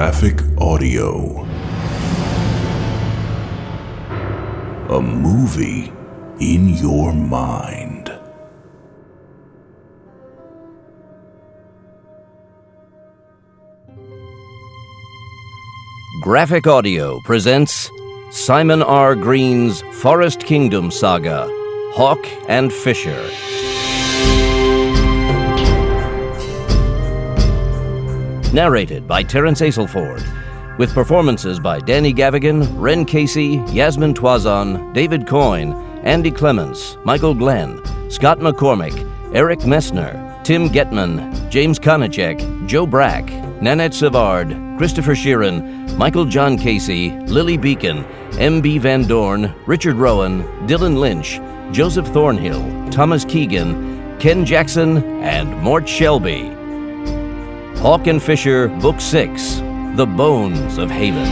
Graphic Audio. A movie in your mind. Graphic Audio presents Simon R. Green's Forest Kingdom saga, Hawk and Fisher. Narrated by Terence Aselford, with performances by Danny Gavigan, Ren Casey, Yasmin Toison, David Coyne, Andy Clements, Michael Glenn, Scott McCormick, Eric Messner, Tim Getman, James Konachek, Joe Brack, Nanette Savard, Christopher Sheeran, Michael John Casey, Lily Beacon, M.B. Van Dorn, Richard Rowan, Dylan Lynch, Joseph Thornhill, Thomas Keegan, Ken Jackson, and Mort Shelby. Hawk and Fisher, Book 6, The Bones of Haven.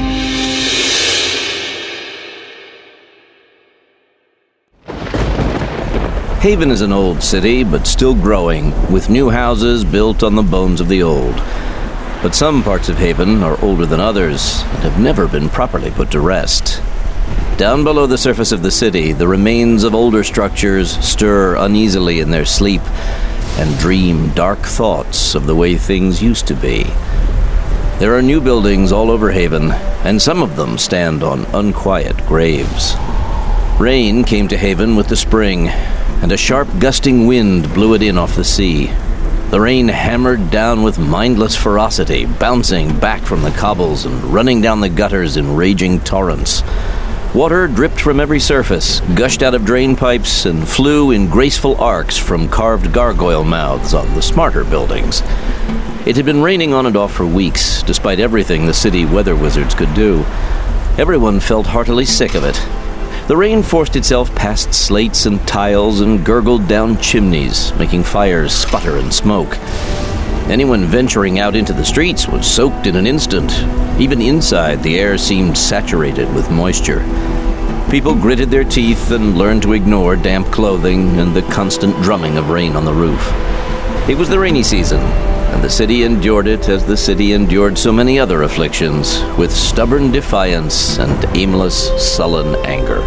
Haven is an old city, but still growing, with new houses built on the bones of the old. But some parts of Haven are older than others and have never been properly put to rest. Down below the surface of the city, the remains of older structures stir uneasily in their sleep and dream dark thoughts of the way things used to be. There are new buildings all over Haven, and some of them stand on unquiet graves. Rain came to Haven with the spring, and a sharp gusting wind blew it in off the sea. The rain hammered down with mindless ferocity, bouncing back from the cobbles and running down the gutters in raging torrents. Water dripped from every surface, gushed out of drain pipes, and flew in graceful arcs from carved gargoyle mouths on the smarter buildings. It had been raining on and off for weeks, despite everything the city weather wizards could do. Everyone felt heartily sick of it. The rain forced itself past slates and tiles and gurgled down chimneys, making fires sputter and smoke. Anyone venturing out into the streets was soaked in an instant. Even inside, the air seemed saturated with moisture. People gritted their teeth and learned to ignore damp clothing and the constant drumming of rain on the roof. It was the rainy season, and the city endured it as the city endured so many other afflictions, with stubborn defiance and aimless, sullen anger.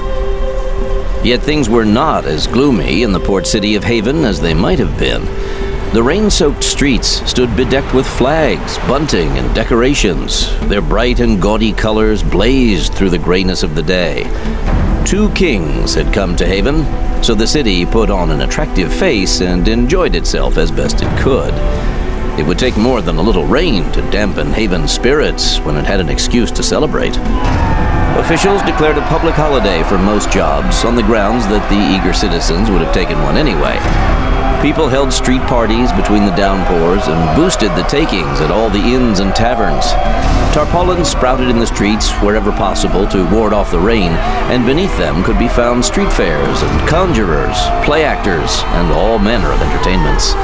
Yet things were not as gloomy in the port city of Haven as they might have been. The rain-soaked streets stood bedecked with flags, bunting, and decorations. Their bright and gaudy colors blazed through the grayness of the day. 2 kings had come to Haven, so the city put on an attractive face and enjoyed itself as best it could. It would take more than a little rain to dampen Haven's spirits when it had an excuse to celebrate. Officials declared a public holiday for most jobs on the grounds that the eager citizens would have taken one anyway. People held street parties between the downpours and boosted the takings at all the inns and taverns. Tarpaulins sprouted in the streets wherever possible to ward off the rain, and beneath them could be found street fairs and conjurers, play actors, and all manner of entertainments.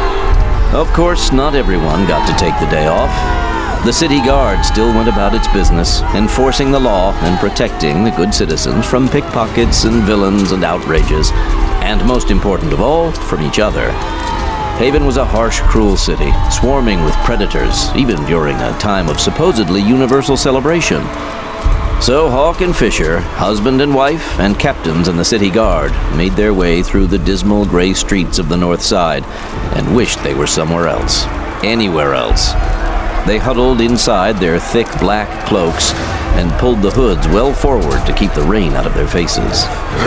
Of course, not everyone got to take the day off. The city guard still went about its business, enforcing the law and protecting the good citizens from pickpockets and villains and outrages, and most important of all, from each other. Haven was a harsh, cruel city, swarming with predators, even during a time of supposedly universal celebration. So Hawk and Fisher, husband and wife, and captains in the city guard, made their way through the dismal gray streets of the north side and wished they were somewhere else. Anywhere else. They huddled inside their thick black cloaks and pulled the hoods well forward to keep the rain out of their faces.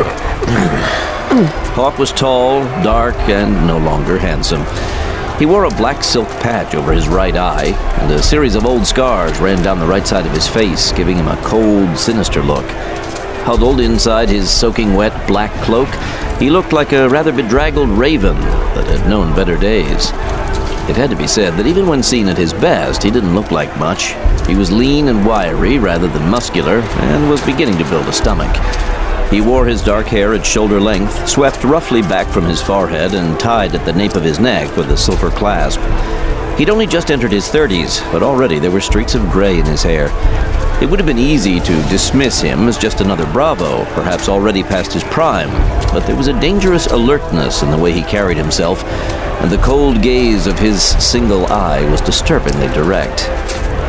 Hawk was tall, dark, and no longer handsome. He wore a black silk patch over his right eye, and a series of old scars ran down the right side of his face, giving him a cold, sinister look. Huddled inside his soaking wet black cloak, he looked like a rather bedraggled raven that had known better days. It had to be said that even when seen at his best, he didn't look like much. He was lean and wiry rather than muscular, and was beginning to build a stomach. He wore his dark hair at shoulder length, swept roughly back from his forehead and tied at the nape of his neck with a silver clasp. He'd only just entered his 30s, but already there were streaks of gray in his hair. It would have been easy to dismiss him as just another bravo, perhaps already past his prime, but there was a dangerous alertness in the way he carried himself, and the cold gaze of his single eye was disturbingly direct.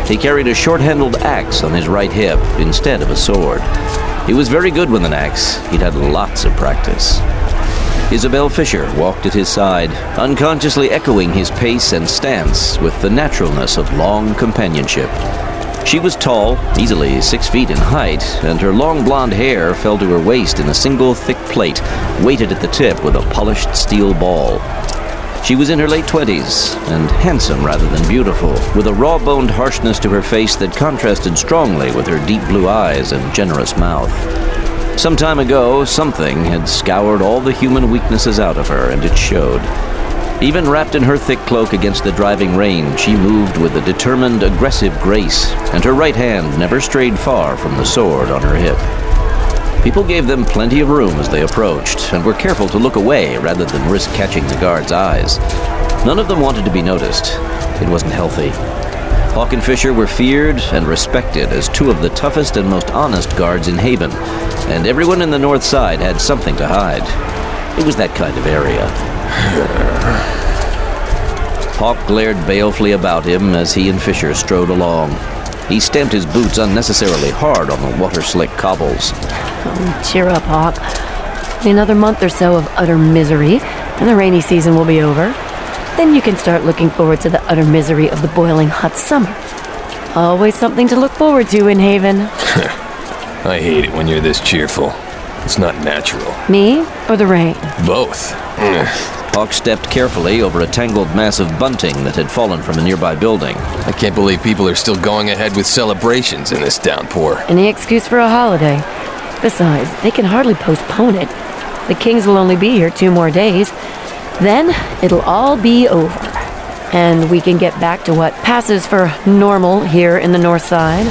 He carried a short-handled axe on his right hip instead of a sword. He was very good with an axe. He'd had lots of practice. Isabel Fisher walked at his side, unconsciously echoing his pace and stance with the naturalness of long companionship. She was tall, easily 6 feet in height, and her long blonde hair fell to her waist in a single thick plait, weighted at the tip with a polished steel ball. She was in her late 20s, and handsome rather than beautiful, with a raw-boned harshness to her face that contrasted strongly with her deep blue eyes and generous mouth. Some time ago, something had scoured all the human weaknesses out of her, and it showed. Even wrapped in her thick cloak against the driving rain, she moved with a determined, aggressive grace, and her right hand never strayed far from the sword on her hip. People gave them plenty of room as they approached, and were careful to look away rather than risk catching the guards' eyes. None of them wanted to be noticed. It wasn't healthy. Hawk and Fisher were feared and respected as two of the toughest and most honest guards in Haven, and everyone in the North Side had something to hide. It was that kind of area. Hawk glared balefully about him as he and Fisher strode along. He stamped his boots unnecessarily hard on the water-slick cobbles. Cheer up, Hawk. Another month or so of utter misery, and the rainy season will be over. Then you can start looking forward to the utter misery of the boiling hot summer. Always something to look forward to in Haven. I hate it when you're this cheerful. It's not natural. Me or the rain? Both. Hawk stepped carefully over a tangled mass of bunting that had fallen from a nearby building. I can't believe people are still going ahead with celebrations in this downpour. Any excuse for a holiday. Besides, they can hardly postpone it. The Kings will only be here 2 more days. Then it'll all be over. And we can get back to what passes for normal here in the North Side.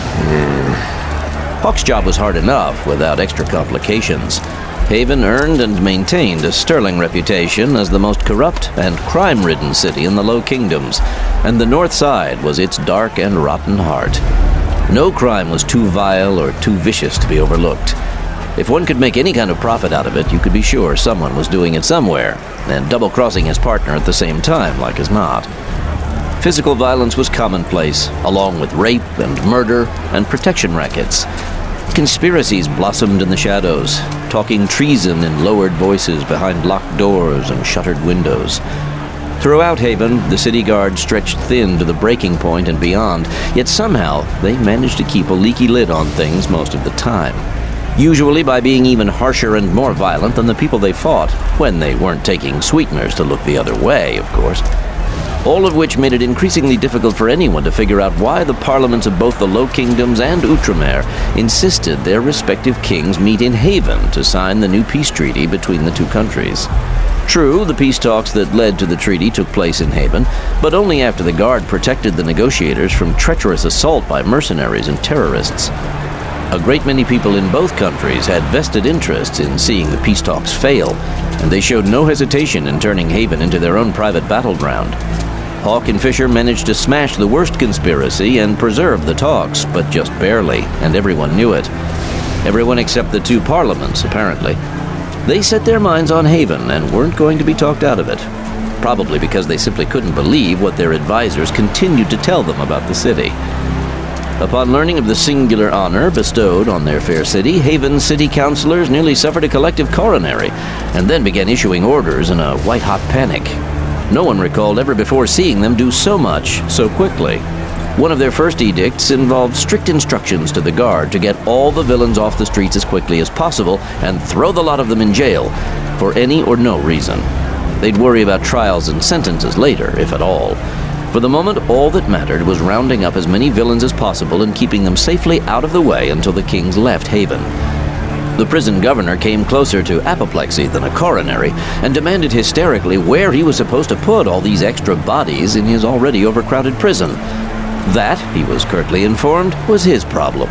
Hawk's job was hard enough without extra complications. Haven earned and maintained a sterling reputation as the most corrupt and crime-ridden city in the Low Kingdoms, and the North Side was its dark and rotten heart. No crime was too vile or too vicious to be overlooked. If one could make any kind of profit out of it, you could be sure someone was doing it somewhere, and double-crossing his partner at the same time, like as not. Physical violence was commonplace, along with rape and murder and protection rackets. Conspiracies blossomed in the shadows, talking treason in lowered voices behind locked doors and shuttered windows. Throughout Haven, the city guard stretched thin to the breaking point and beyond, yet somehow they managed to keep a leaky lid on things most of the time. Usually by being even harsher and more violent than the people they fought, when they weren't taking sweeteners to look the other way, of course. All of which made it increasingly difficult for anyone to figure out why the parliaments of both the Low Kingdoms and Outremer insisted their respective kings meet in Haven to sign the new peace treaty between the two countries. True, the peace talks that led to the treaty took place in Haven, but only after the Guard protected the negotiators from treacherous assault by mercenaries and terrorists. A great many people in both countries had vested interests in seeing the peace talks fail, and they showed no hesitation in turning Haven into their own private battleground. Hawk and Fisher managed to smash the worst conspiracy and preserve the talks, but just barely, and everyone knew it. Everyone except the two parliaments, apparently. They set their minds on Haven and weren't going to be talked out of it, probably because they simply couldn't believe what their advisors continued to tell them about the city. Upon learning of the singular honor bestowed on their fair city, Haven's city councilors nearly suffered a collective coronary, and then began issuing orders in a white-hot panic. No one recalled ever before seeing them do so much so quickly. One of their first edicts involved strict instructions to the Guard to get all the villains off the streets as quickly as possible and throw the lot of them in jail for any or no reason. They'd worry about trials and sentences later, if at all. For the moment, all that mattered was rounding up as many villains as possible and keeping them safely out of the way until the kings left Haven. The prison governor came closer to apoplexy than a coronary and demanded hysterically where he was supposed to put all these extra bodies in his already overcrowded prison. That, he was curtly informed, was his problem.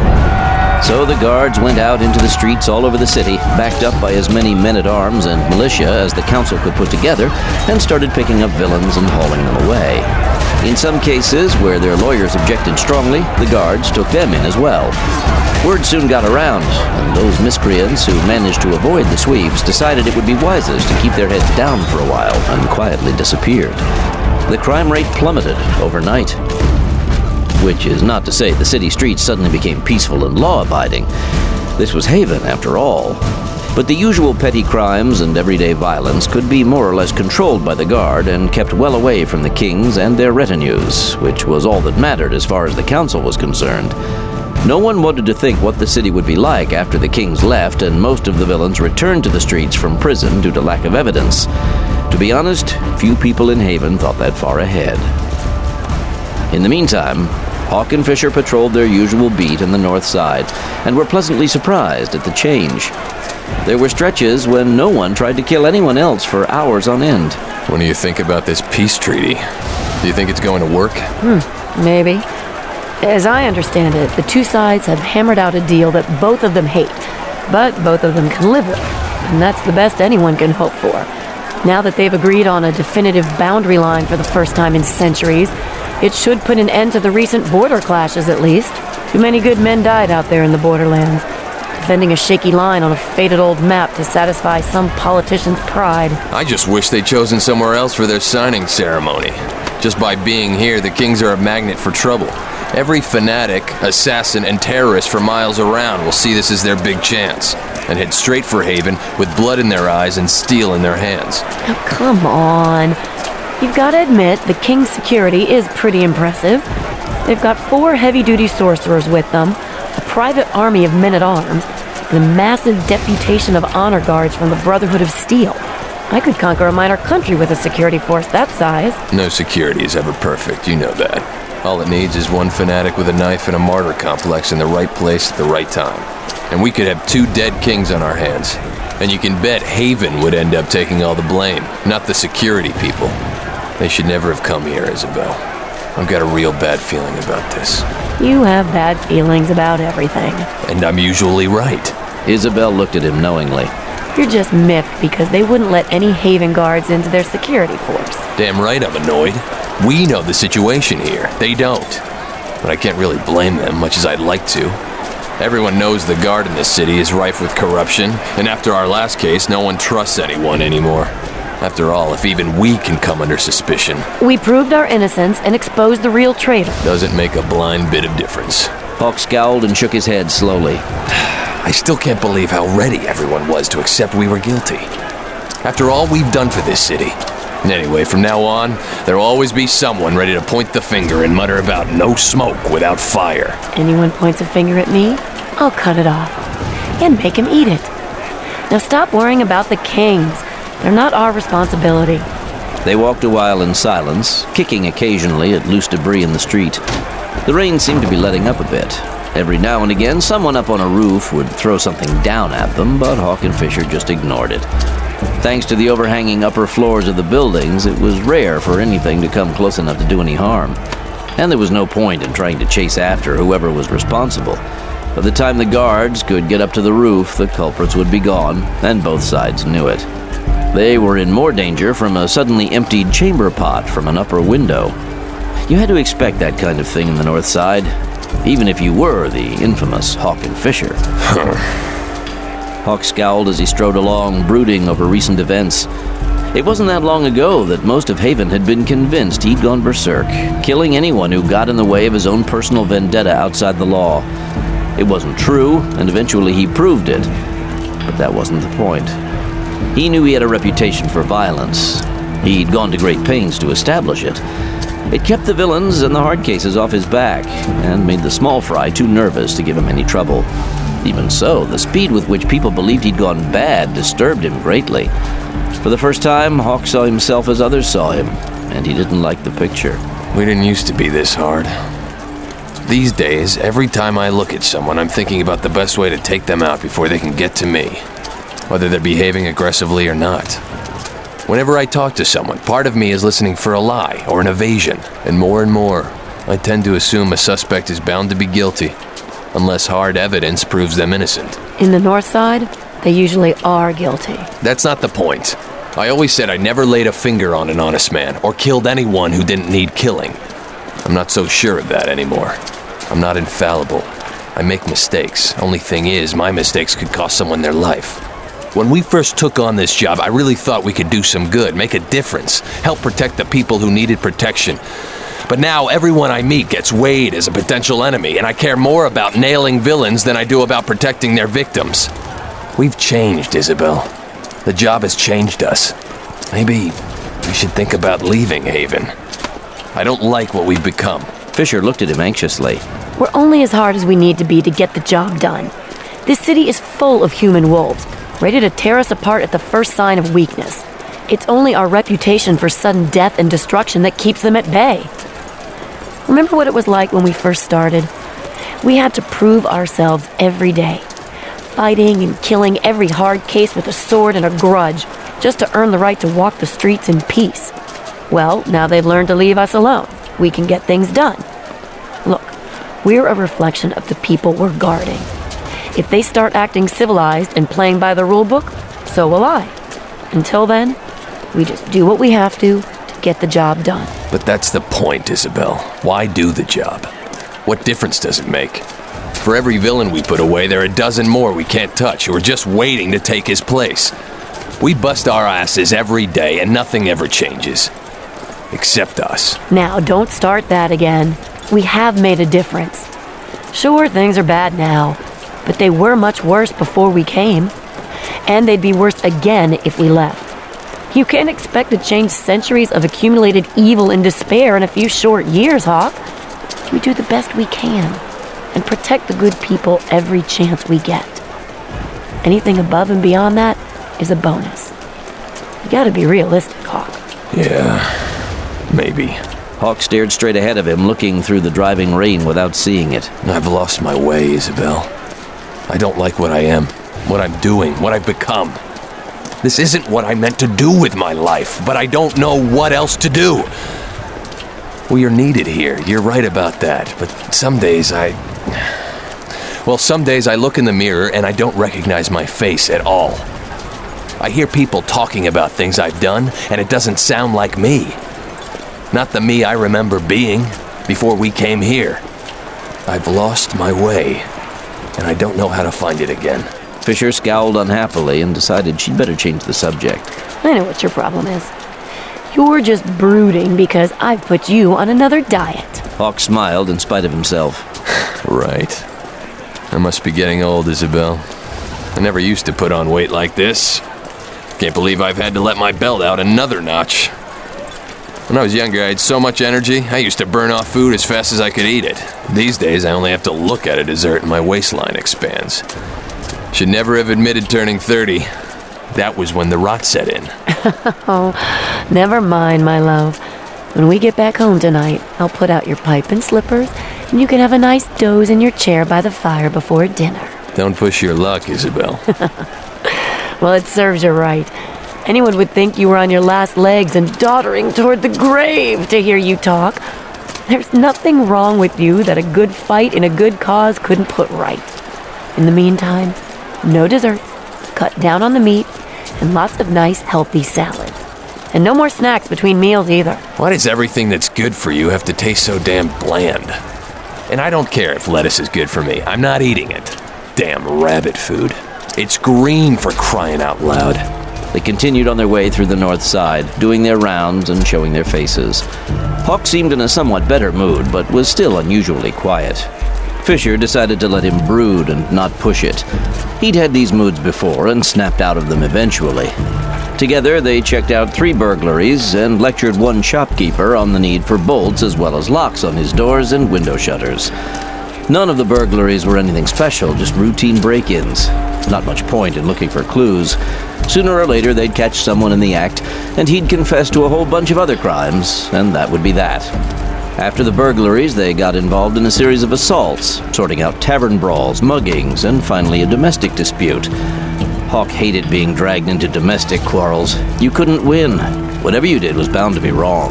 So the guards went out into the streets all over the city, backed up by as many men-at-arms and militia as the council could put together, and started picking up villains and hauling them away. In some cases, where their lawyers objected strongly, the guards took them in as well. Word soon got around, and those miscreants who managed to avoid the sweeps decided it would be wisest to keep their heads down for a while and quietly disappeared. The crime rate plummeted overnight. which is not to say the city streets suddenly became peaceful and law-abiding. This was Haven, after all. But the usual petty crimes and everyday violence could be more or less controlled by the guard and kept well away from the kings and their retinues, which was all that mattered as far as the council was concerned. No one wanted to think what the city would be like after the kings left and most of the villains returned to the streets from prison due to lack of evidence. To be honest, few people in Haven thought that far ahead. In the meantime, Hawk and Fisher patrolled their usual beat on the north side and were pleasantly surprised at the change. There were stretches when no one tried to kill anyone else for hours on end. What do you think about this peace treaty? Do you think it's going to work? Maybe. As I understand it, the two sides have hammered out a deal that both of them hate, but both of them can live with, and that's the best anyone can hope for. Now that they've agreed on a definitive boundary line for the first time in centuries, it should put an end to the recent border clashes at least. Too many good men died out there in the borderlands, defending a shaky line on a faded old map to satisfy some politician's pride. I just wish they'd chosen somewhere else for their signing ceremony. Just by being here, the Kings are a magnet for trouble. Every fanatic, assassin, and terrorist for miles around will see this as their big chance and head straight for Haven with blood in their eyes and steel in their hands. Now, come on. You've got to admit, the King's security is pretty impressive. They've got 4 heavy-duty sorcerers with them, a private army of men-at-arms, and a massive deputation of honor guards from the Brotherhood of Steel. I could conquer a minor country with a security force that size. No security is ever perfect, you know that. All it needs is one fanatic with a knife and a martyr complex in the right place at the right time. And we could have 2 dead kings on our hands. And you can bet Haven would end up taking all the blame, not the security people. They should never have come here, Isabel. I've got a real bad feeling about this. You have bad feelings about everything. And I'm usually right. Isabel looked at him knowingly. You're just miffed because they wouldn't let any Haven guards into their security force. Damn right I'm annoyed. We know the situation here. They don't. But I can't really blame them, much as I'd like to. Everyone knows the guard in this city is rife with corruption, and after our last case, no one trusts anyone anymore. After all, if even we can come under suspicion... We proved our innocence and exposed the real traitor. Doesn't make a blind bit of difference. Hawk scowled and shook his head slowly. I still can't believe how ready everyone was to accept we were guilty. After all we've done for this city. Anyway, from now on, there'll always be someone ready to point the finger and mutter about no smoke without fire. Anyone points a finger at me, I'll cut it off. And make him eat it. Now stop worrying about the Kings. They're not our responsibility. They walked a while in silence, kicking occasionally at loose debris in the street. The rain seemed to be letting up a bit. Every now and again, someone up on a roof would throw something down at them, but Hawk and Fisher just ignored it. Thanks to the overhanging upper floors of the buildings, it was rare for anything to come close enough to do any harm. And there was no point in trying to chase after whoever was responsible. By the time the guards could get up to the roof, the culprits would be gone, and both sides knew it. They were in more danger from a suddenly emptied chamber pot from an upper window. You had to expect that kind of thing in the North Side, even if you were the infamous Hawk and Fisher. Hawk scowled as he strode along, brooding over recent events. It wasn't that long ago that most of Haven had been convinced he'd gone berserk, killing anyone who got in the way of his own personal vendetta outside the law. It wasn't true, and eventually he proved it, but that wasn't the point. He knew he had a reputation for violence. He'd gone to great pains to establish it. It kept the villains and the hard cases off his back, and made the small fry too nervous to give him any trouble. Even so, the speed with which people believed he'd gone bad disturbed him greatly. For the first time, Hawk saw himself as others saw him, and he didn't like the picture. We didn't used to be this hard. These days, every time I look at someone, I'm thinking about the best way to take them out before they can get to me, whether they're behaving aggressively or not. Whenever I talk to someone, part of me is listening for a lie or an evasion, and more, I tend to assume a suspect is bound to be guilty, unless hard evidence proves them innocent. In the North Side, they usually are guilty. That's not the point. I always said I never laid a finger on an honest man, or killed anyone who didn't need killing. I'm not so sure of that anymore. I'm not infallible. I make mistakes. Only thing is, my mistakes could cost someone their life. When we first took on this job, I really thought we could do some good, make a difference, help protect the people who needed protection. But now everyone I meet gets weighed as a potential enemy, and I care more about nailing villains than I do about protecting their victims. We've changed, Isabel. The job has changed us. Maybe we should think about leaving Haven. I don't like what we've become. Fisher looked at him anxiously. We're only as hard as we need to be to get the job done. This city is full of human wolves, ready to tear us apart at the first sign of weakness. It's only our reputation for sudden death and destruction that keeps them at bay. Remember what it was like when we first started? We had to prove ourselves every day, fighting and killing every hard case with a sword and a grudge, just to earn the right to walk the streets in peace. Well, now they've learned to leave us alone. We can get things done. Look, we're a reflection of the people we're guarding. If they start acting civilized and playing by the rule book, so will I. Until then, we just do what we have to get the job done. But that's the point, Isabel. Why do the job? What difference does it make? For every villain we put away, there are a dozen more we can't touch who are just waiting to take his place. We bust our asses every day and nothing ever changes. Except us. Now, don't start that again. We have made a difference. Sure, things are bad now, but they were much worse before we came. And they'd be worse again if we left. You can't expect to change centuries of accumulated evil and despair in a few short years, Hawk. We do the best we can and protect the good people every chance we get. Anything above and beyond that is a bonus. You gotta be realistic, Hawk. Yeah, maybe. Hawk stared straight ahead of him, looking through the driving rain without seeing it. I've lost my way, Isabel. I don't like what I am, what I'm doing, what I've become. This isn't what I meant to do with my life, but I don't know what else to do. We are needed here, you're right about that, but some days I look in the mirror and I don't recognize my face at all. I hear people talking about things I've done, and it doesn't sound like me. Not the me I remember being before we came here. I've lost my way, and I don't know how to find it again. Fisher scowled unhappily and decided she'd better change the subject. I know what your problem is. You're just brooding because I've put you on another diet. Hawk smiled in spite of himself. Right. I must be getting old, Isabel. I never used to put on weight like this. Can't believe I've had to let my belt out another notch. When I was younger, I had so much energy, I used to burn off food as fast as I could eat it. These days, I only have to look at a dessert and my waistline expands. Should never have admitted turning 30. That was when the rot set in. Oh, never mind, my love. When we get back home tonight, I'll put out your pipe and slippers, and you can have a nice doze in your chair by the fire before dinner. Don't push your luck, Isabel. Well, it serves you right. Anyone would think you were on your last legs and doddering toward the grave to hear you talk. There's nothing wrong with you that a good fight in a good cause couldn't put right. In the meantime, no desserts, cut down on the meat, and lots of nice, healthy salad. And no more snacks between meals either. Why does everything that's good for you have to taste so damn bland? And I don't care if lettuce is good for me. I'm not eating it. Damn rabbit food. It's green, for crying out loud. They continued on their way through the north side, doing their rounds and showing their faces. Hawk seemed in a somewhat better mood, but was still unusually quiet. Fisher decided to let him brood and not push it. He'd had these moods before and snapped out of them eventually. Together, they checked out 3 burglaries and lectured one shopkeeper on the need for bolts as well as locks on his doors and window shutters. None of the burglaries were anything special, just routine break-ins. Not much point in looking for clues. Sooner or later, they'd catch someone in the act, and he'd confess to a whole bunch of other crimes, and that would be that. After the burglaries, they got involved in a series of assaults, sorting out tavern brawls, muggings, and finally a domestic dispute. Hawk hated being dragged into domestic quarrels. You couldn't win. Whatever you did was bound to be wrong.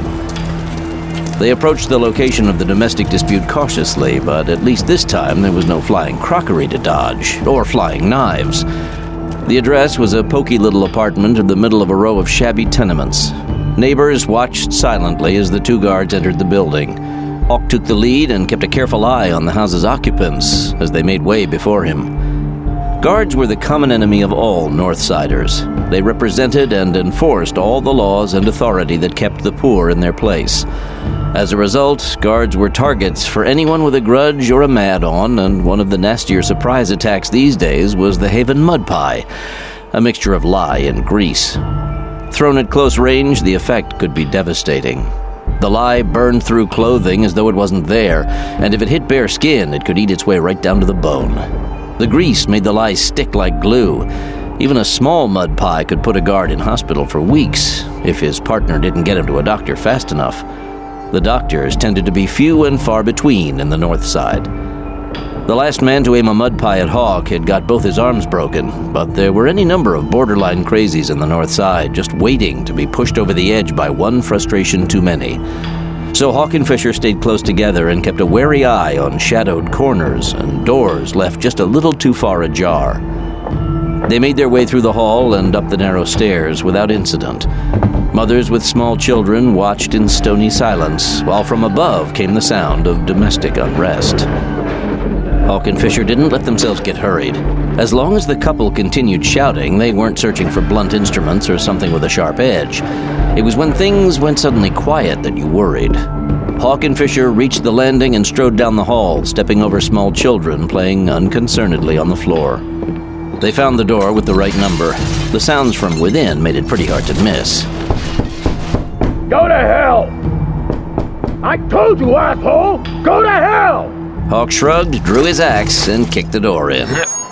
They approached the location of the domestic dispute cautiously, but at least this time there was no flying crockery to dodge, or flying knives. The address was a poky little apartment in the middle of a row of shabby tenements. Neighbors watched silently as the 2 guards entered the building. Hawk took the lead and kept a careful eye on the house's occupants as they made way before him. Guards were the common enemy of all Northsiders. They represented and enforced all the laws and authority that kept the poor in their place. As a result, guards were targets for anyone with a grudge or a mad on, and one of the nastier surprise attacks these days was the Haven mud pie, a mixture of lye and grease. Thrown at close range, the effect could be devastating. The lye burned through clothing as though it wasn't there, and if it hit bare skin, it could eat its way right down to the bone. The grease made the lye stick like glue. Even a small mud pie could put a guard in hospital for weeks if his partner didn't get him to a doctor fast enough. The doctors tended to be few and far between in the North Side. The last man to aim a mud pie at Hawk had got both his arms broken, but there were any number of borderline crazies in the North Side just waiting to be pushed over the edge by one frustration too many. So Hawk and Fisher stayed close together and kept a wary eye on shadowed corners and doors left just a little too far ajar. They made their way through the hall and up the narrow stairs without incident. Mothers with small children watched in stony silence, while from above came the sound of domestic unrest. Hawk and Fisher didn't let themselves get hurried. As long as the couple continued shouting, they weren't searching for blunt instruments or something with a sharp edge. It was when things went suddenly quiet that you worried. Hawk and Fisher reached the landing and strode down the hall, stepping over small children playing unconcernedly on the floor. They found the door with the right number. The sounds from within made it pretty hard to miss. Go to hell! I told you, asshole! Go to hell! Hawk shrugged, drew his axe, and kicked the door in.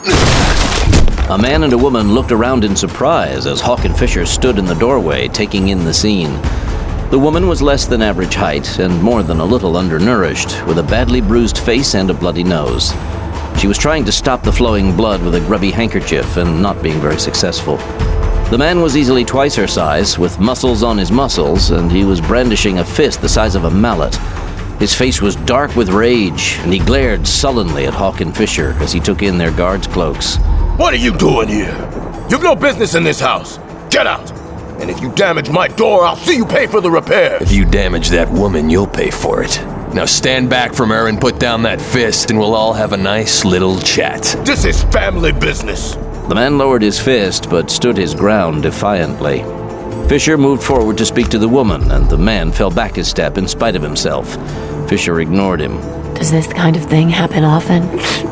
A man and a woman looked around in surprise as Hawk and Fisher stood in the doorway, taking in the scene. The woman was less than average height and more than a little undernourished, with a badly bruised face and a bloody nose. She was trying to stop the flowing blood with a grubby handkerchief and not being very successful. The man was easily twice her size, with muscles on his muscles, and he was brandishing a fist the size of a mallet. His face was dark with rage, and he glared sullenly at Hawk and Fisher as he took in their guards' cloaks. What are you doing here? You've no business in this house. Get out! And if you damage my door, I'll see you pay for the repairs. If you damage that woman, you'll pay for it. Now stand back from her and put down that fist, and we'll all have a nice little chat. This is family business. The man lowered his fist, but stood his ground defiantly. Fisher moved forward to speak to the woman, and the man fell back a step in spite of himself. Fisher ignored him. Does this kind of thing happen often?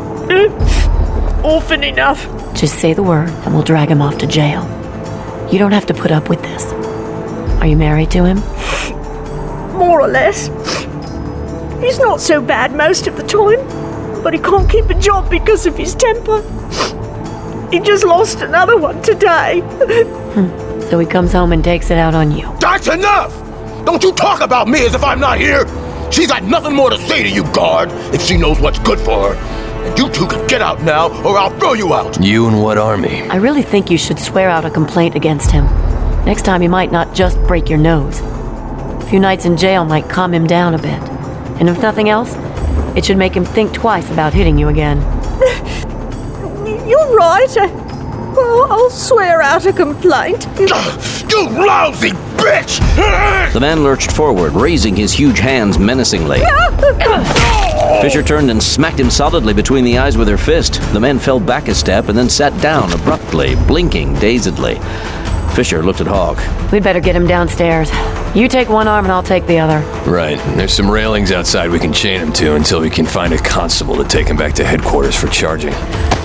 Often enough. Just say the word, and we'll drag him off to jail. You don't have to put up with this. Are you married to him? More or less. He's not so bad most of the time, but he can't keep a job because of his temper. He just lost another one today. So he comes home and takes it out on you. That's enough! Don't you talk about me as if I'm not here! She's got nothing more to say to you, guard, if she knows what's good for her. And you two can get out now, or I'll throw you out! You and what army? I really think you should swear out a complaint against him. Next time he might not just break your nose. A few nights in jail might calm him down a bit. And if nothing else, it should make him think twice about hitting you again. You're right. Well, I'll swear out a complaint. You lousy bitch! The man lurched forward, raising his huge hands menacingly. Fisher turned and smacked him solidly between the eyes with her fist. The man fell back a step and then sat down abruptly, blinking dazedly. Fisher looked at Hawk. We'd better get him downstairs. You take one arm and I'll take the other. Right. There's some railings outside we can chain him to until we can find a constable to take him back to headquarters for charging.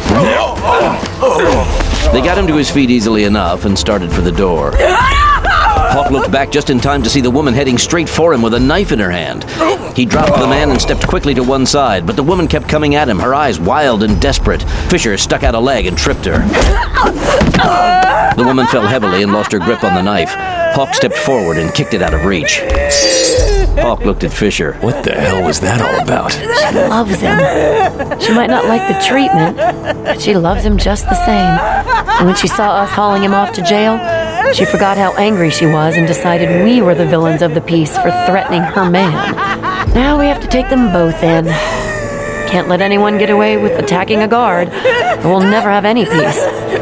They got him to his feet easily enough and started for the door. Hawk looked back just in time to see the woman heading straight for him with a knife in her hand. He dropped the man and stepped quickly to one side, but the woman kept coming at him, her eyes wild and desperate. Fisher stuck out a leg and tripped her. The woman fell heavily and lost her grip on the knife. Hawk stepped forward and kicked it out of reach. Hawk looked at Fisher. What the hell was that all about? She loves him. She might not like the treatment, but she loves him just the same. And when she saw us hauling him off to jail, she forgot how angry she was and decided we were the villains of the piece for threatening her man. Now we have to take them both in. Can't let anyone get away with attacking a guard, or we'll never have any peace.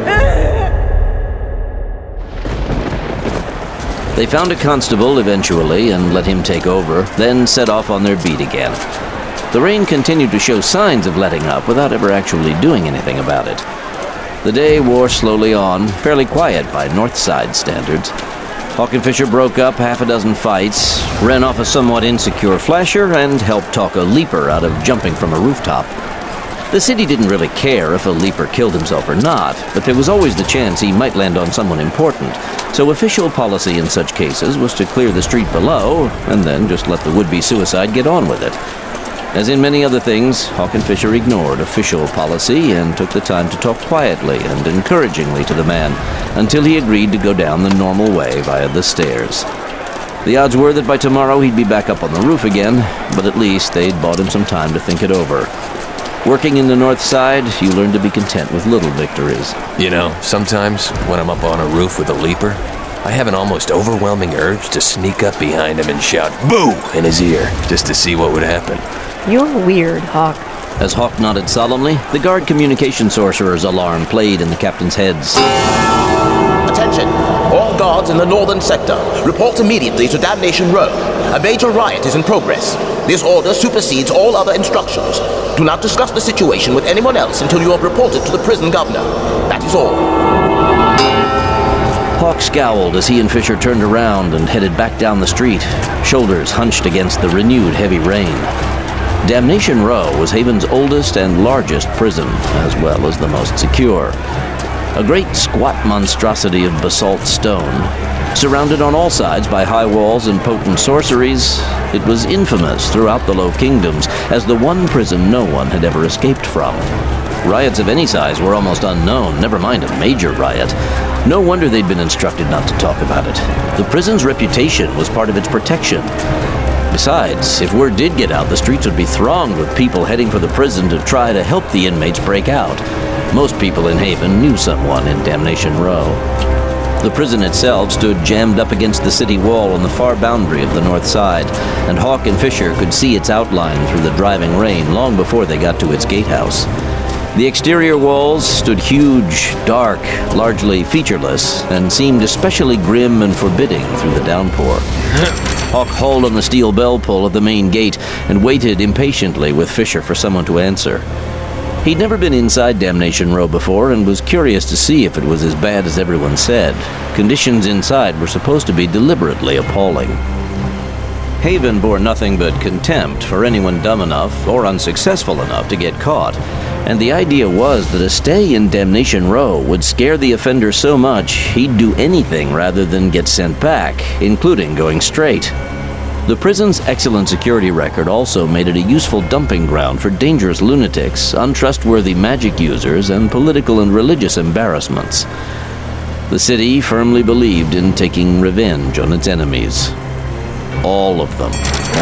They found a constable eventually and let him take over, then set off on their beat again. The rain continued to show signs of letting up without ever actually doing anything about it. The day wore slowly on, fairly quiet by North Side standards. Hawk and Fisher broke up half a dozen fights, ran off a somewhat insecure flasher, and helped talk a leaper out of jumping from a rooftop. The city didn't really care if a leaper killed himself or not, but there was always the chance he might land on someone important. So official policy in such cases was to clear the street below, and then just let the would-be suicide get on with it. As in many other things, Hawk and Fisher ignored official policy and took the time to talk quietly and encouragingly to the man until he agreed to go down the normal way via the stairs. The odds were that by tomorrow he'd be back up on the roof again, but at least they'd bought him some time to think it over. Working in the north side, you learn to be content with little victories. You know, sometimes when I'm up on a roof with a leaper, I have an almost overwhelming urge to sneak up behind him and shout "boo" in his ear, just to see what would happen. You're weird, Hawk. As Hawk nodded solemnly, the guard communication sorcerer's alarm played in the captain's heads. Attention! All guards in the northern sector, report immediately to Damnation Row. A major riot is in progress. This order supersedes all other instructions. Do not discuss the situation with anyone else until you have reported to the prison governor. That is all. Hawk scowled as he and Fisher turned around and headed back down the street, shoulders hunched against the renewed heavy rain. Damnation Row was Haven's oldest and largest prison, as well as the most secure. A great squat monstrosity of basalt stone, surrounded on all sides by high walls and potent sorceries, it was infamous throughout the Low Kingdoms as the one prison no one had ever escaped from. Riots of any size were almost unknown, never mind a major riot. No wonder they'd been instructed not to talk about it. The prison's reputation was part of its protection. Besides, if word did get out, the streets would be thronged with people heading for the prison to try to help the inmates break out. Most people in Haven knew someone in Damnation Row. The prison itself stood jammed up against the city wall on the far boundary of the north side, and Hawk and Fisher could see its outline through the driving rain long before they got to its gatehouse. The exterior walls stood huge, dark, largely featureless, and seemed especially grim and forbidding through the downpour. Hawk hauled on the steel bell pull of the main gate and waited impatiently with Fisher for someone to answer. He'd never been inside Damnation Row before and was curious to see if it was as bad as everyone said. Conditions inside were supposed to be deliberately appalling. Haven bore nothing but contempt for anyone dumb enough or unsuccessful enough to get caught, and the idea was that a stay in Damnation Row would scare the offender so much he'd do anything rather than get sent back, including going straight. The prison's excellent security record also made it a useful dumping ground for dangerous lunatics, untrustworthy magic users, and political and religious embarrassments. The city firmly believed in taking revenge on its enemies. All of them.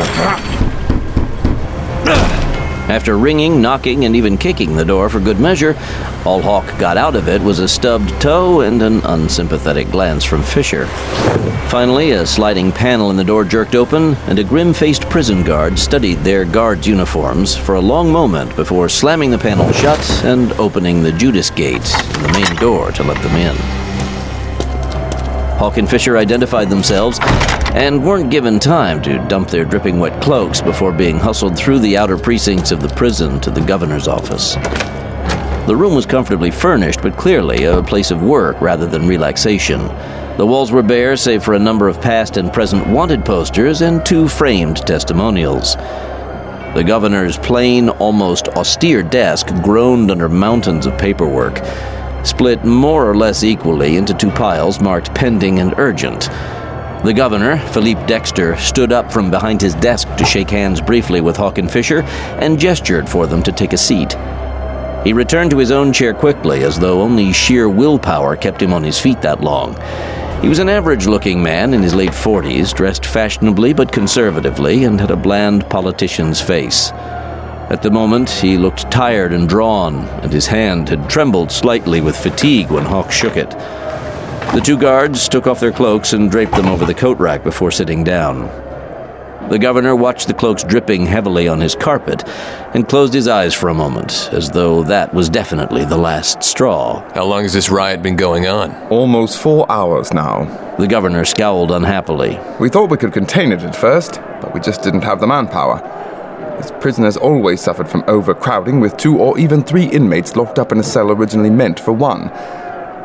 After ringing, knocking, and even kicking the door for good measure, all Hawk got out of it was a stubbed toe and an unsympathetic glance from Fisher. Finally, a sliding panel in the door jerked open, and a grim-faced prison guard studied their guards' uniforms for a long moment before slamming the panel shut and opening the Judas gate in the main door to let them in. Hawk and Fisher identified themselves and weren't given time to dump their dripping wet cloaks before being hustled through the outer precincts of the prison to the governor's office. The room was comfortably furnished, but clearly a place of work rather than relaxation. The walls were bare save for a number of past and present wanted posters and 2 framed testimonials. The governor's plain, almost austere desk groaned under mountains of paperwork, split more or less equally into 2 piles marked pending and urgent. The governor, Philippe Dexter, stood up from behind his desk to shake hands briefly with Hawk and Fisher and gestured for them to take a seat. He returned to his own chair quickly, as though only sheer willpower kept him on his feet that long. He was an average-looking man in his late 40s, dressed fashionably but conservatively, and had a bland politician's face. At the moment, he looked tired and drawn, and his hand had trembled slightly with fatigue when Hawk shook it. The 2 guards took off their cloaks and draped them over the coat rack before sitting down. The governor watched the cloaks dripping heavily on his carpet and closed his eyes for a moment, as though that was definitely the last straw. How long has this riot been going on? Almost 4 hours now. The governor scowled unhappily. We thought we could contain it at first, but we just didn't have the manpower. This prison has always suffered from overcrowding, with 2 or even 3 inmates locked up in a cell originally meant for 1.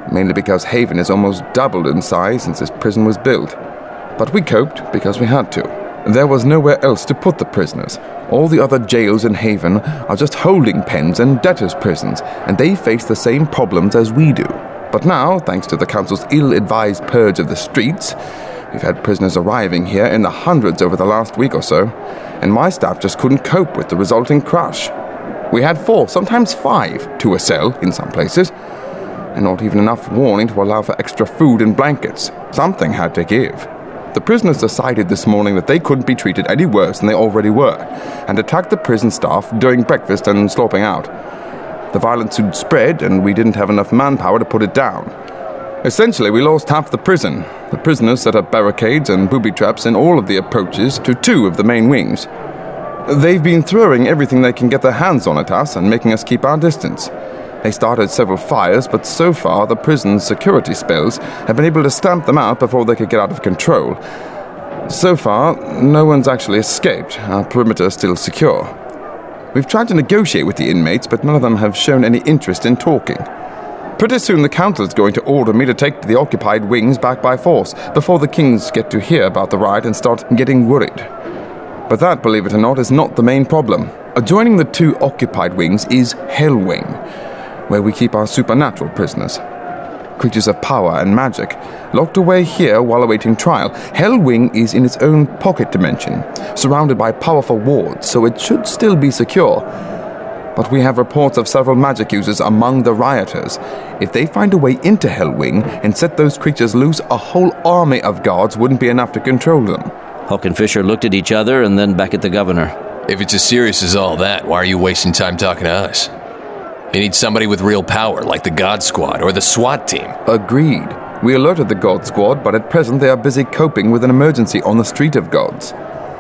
mainly because Haven is almost doubled in size since this prison was built. But we coped because we had to. There was nowhere else to put the prisoners. All the other jails in Haven are just holding pens and debtors' prisons, and they face the same problems as we do. But now, thanks to the council's ill-advised purge of the streets, we've had prisoners arriving here in the hundreds over the last week or so, and my staff just couldn't cope with the resulting crush. We had 4, sometimes 5, to a cell in some places, and not even enough warning to allow for extra food and blankets. Something had to give. The prisoners decided this morning that they couldn't be treated any worse than they already were, and attacked the prison staff during breakfast and slopping out. The violence soon spread, and we didn't have enough manpower to put it down. Essentially, we lost half the prison. The prisoners set up barricades and booby traps in all of the approaches to 2 of the main wings. They've been throwing everything they can get their hands on at us and making us keep our distance. They started several fires, but so far the prison's security spells have been able to stamp them out before they could get out of control. So far, no one's actually escaped. Our perimeter is still secure. We've tried to negotiate with the inmates, but none of them have shown any interest in talking. Pretty soon the council is going to order me to take the occupied wings back by force before the kings get to hear about the riot and start getting worried. But that, believe it or not, is not the main problem. Adjoining the 2 occupied wings is Hell Wing, where we keep our supernatural prisoners. Creatures of power and magic, locked away here while awaiting trial. Hell Wing is in its own pocket dimension, surrounded by powerful wards, so it should still be secure. But we have reports of several magic users among the rioters. If they find a way into Hell Wing and set those creatures loose, a whole army of guards wouldn't be enough to control them. Hawk and Fisher looked at each other and then back at the governor. If it's as serious as all that, why are you wasting time talking to us? You need somebody with real power, like the God Squad or the SWAT team. Agreed. We alerted the God Squad, but at present they are busy coping with an emergency on the Street of Gods.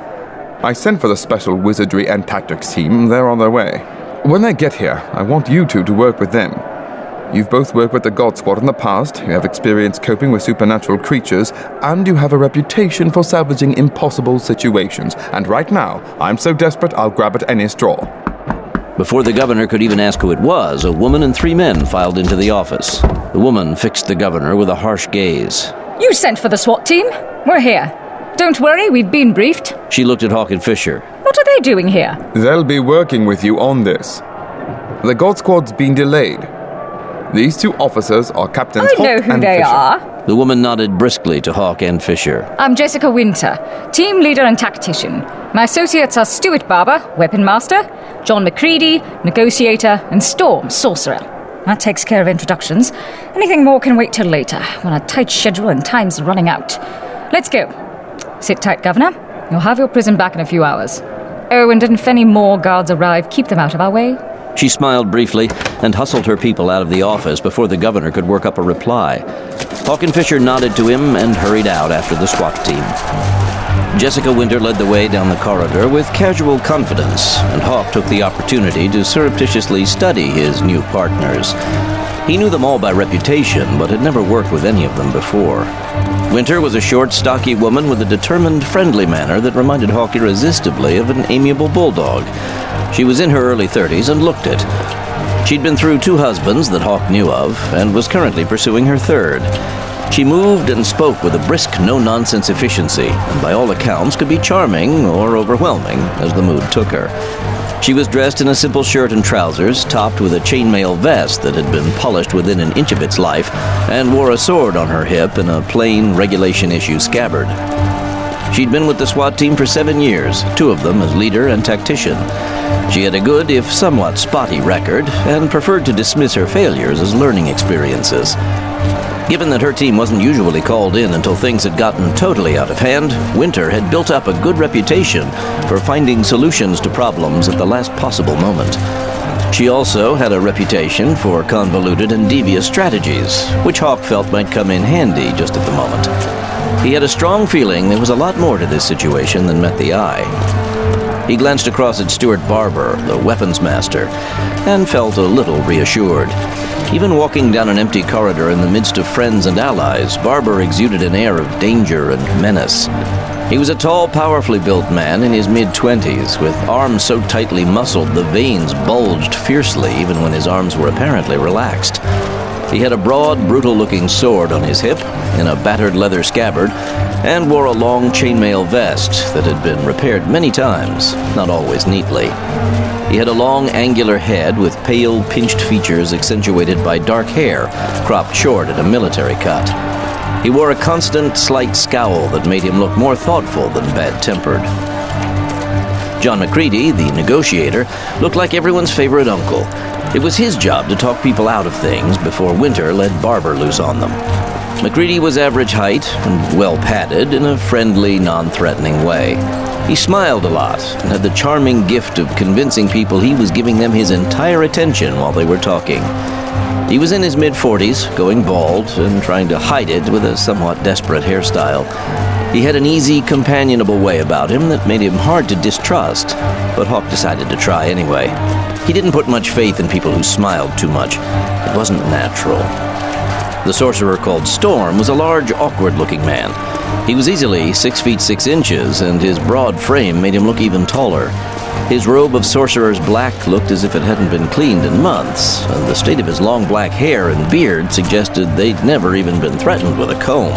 I sent for the Special Wizardry and Tactics team. They're on their way. When they get here, I want you 2 to work with them. You've both worked with the God Squad in the past, you have experience coping with supernatural creatures, and you have a reputation for salvaging impossible situations. And right now, I'm so desperate I'll grab at any straw. Before the governor could even ask who it was, a woman and 3 men filed into the office. The woman fixed the governor with a harsh gaze. You sent for the SWAT team? We're here. Don't worry, we've been briefed. She looked at Hawk and Fisher. What are they doing here? They'll be working with you on this. The God Squad's been delayed. These 2 officers are Captains Hawk and Fisher. I know who they are. The woman nodded briskly to Hawk and Fisher. I'm Jessica Winter, team leader and tactician. My associates are Stuart Barber, weapon master, John McCready, negotiator, and Storm, sorcerer. That takes care of introductions. Anything more can wait till later. We're on a tight schedule and time's running out. Let's go. Sit tight, Governor. You'll have your prison back in a few hours. Oh, and if any more guards arrive, keep them out of our way. She smiled briefly and hustled her people out of the office before the governor could work up a reply. Hawk and Fisher nodded to him and hurried out after the SWAT team. Jessica Winter led the way down the corridor with casual confidence, and Hawk took the opportunity to surreptitiously study his new partners. He knew them all by reputation, but had never worked with any of them before. Winter was a short, stocky woman with a determined, friendly manner that reminded Hawk irresistibly of an amiable bulldog. She was in her early 30s and looked it. She'd been through 2 husbands that Hawk knew of, and was currently pursuing her 3rd. She moved and spoke with a brisk, no-nonsense efficiency, and by all accounts could be charming or overwhelming as the mood took her. She was dressed in a simple shirt and trousers, topped with a chainmail vest that had been polished within an inch of its life, and wore a sword on her hip in a plain regulation-issue scabbard. She'd been with the SWAT team for 7 years, 2 of them as leader and tactician. She had a good, if somewhat spotty, record, and preferred to dismiss her failures as learning experiences. Given that her team wasn't usually called in until things had gotten totally out of hand, Winter had built up a good reputation for finding solutions to problems at the last possible moment. She also had a reputation for convoluted and devious strategies, which Hawk felt might come in handy just at the moment. He had a strong feeling there was a lot more to this situation than met the eye. He glanced across at Stuart Barber, the weapons master, and felt a little reassured. Even walking down an empty corridor in the midst of friends and allies, Barber exuded an air of danger and menace. He was a tall, powerfully built man in his mid-20s, with arms so tightly muscled the veins bulged fiercely even when his arms were apparently relaxed. He had a broad, brutal-looking sword on his hip, in a battered leather scabbard, and wore a long chainmail vest that had been repaired many times, not always neatly. He had a long, angular head with pale, pinched features accentuated by dark hair, cropped short at a military cut. He wore a constant, slight scowl that made him look more thoughtful than bad-tempered. John Macready, the negotiator, looked like everyone's favorite uncle. It was his job to talk people out of things before Winter let Barber loose on them. Macready was average height and well-padded in a friendly, non-threatening way. He smiled a lot and had the charming gift of convincing people he was giving them his entire attention while they were talking. He was in his mid-40s, going bald and trying to hide it with a somewhat desperate hairstyle. He had an easy, companionable way about him that made him hard to distrust, but Hawk decided to try anyway. He didn't put much faith in people who smiled too much. It wasn't natural. The sorcerer called Storm was a large, awkward-looking man. He was easily 6 feet 6 inches, and his broad frame made him look even taller. His robe of sorcerer's black looked as if it hadn't been cleaned in months, and the state of his long black hair and beard suggested they'd never even been threatened with a comb.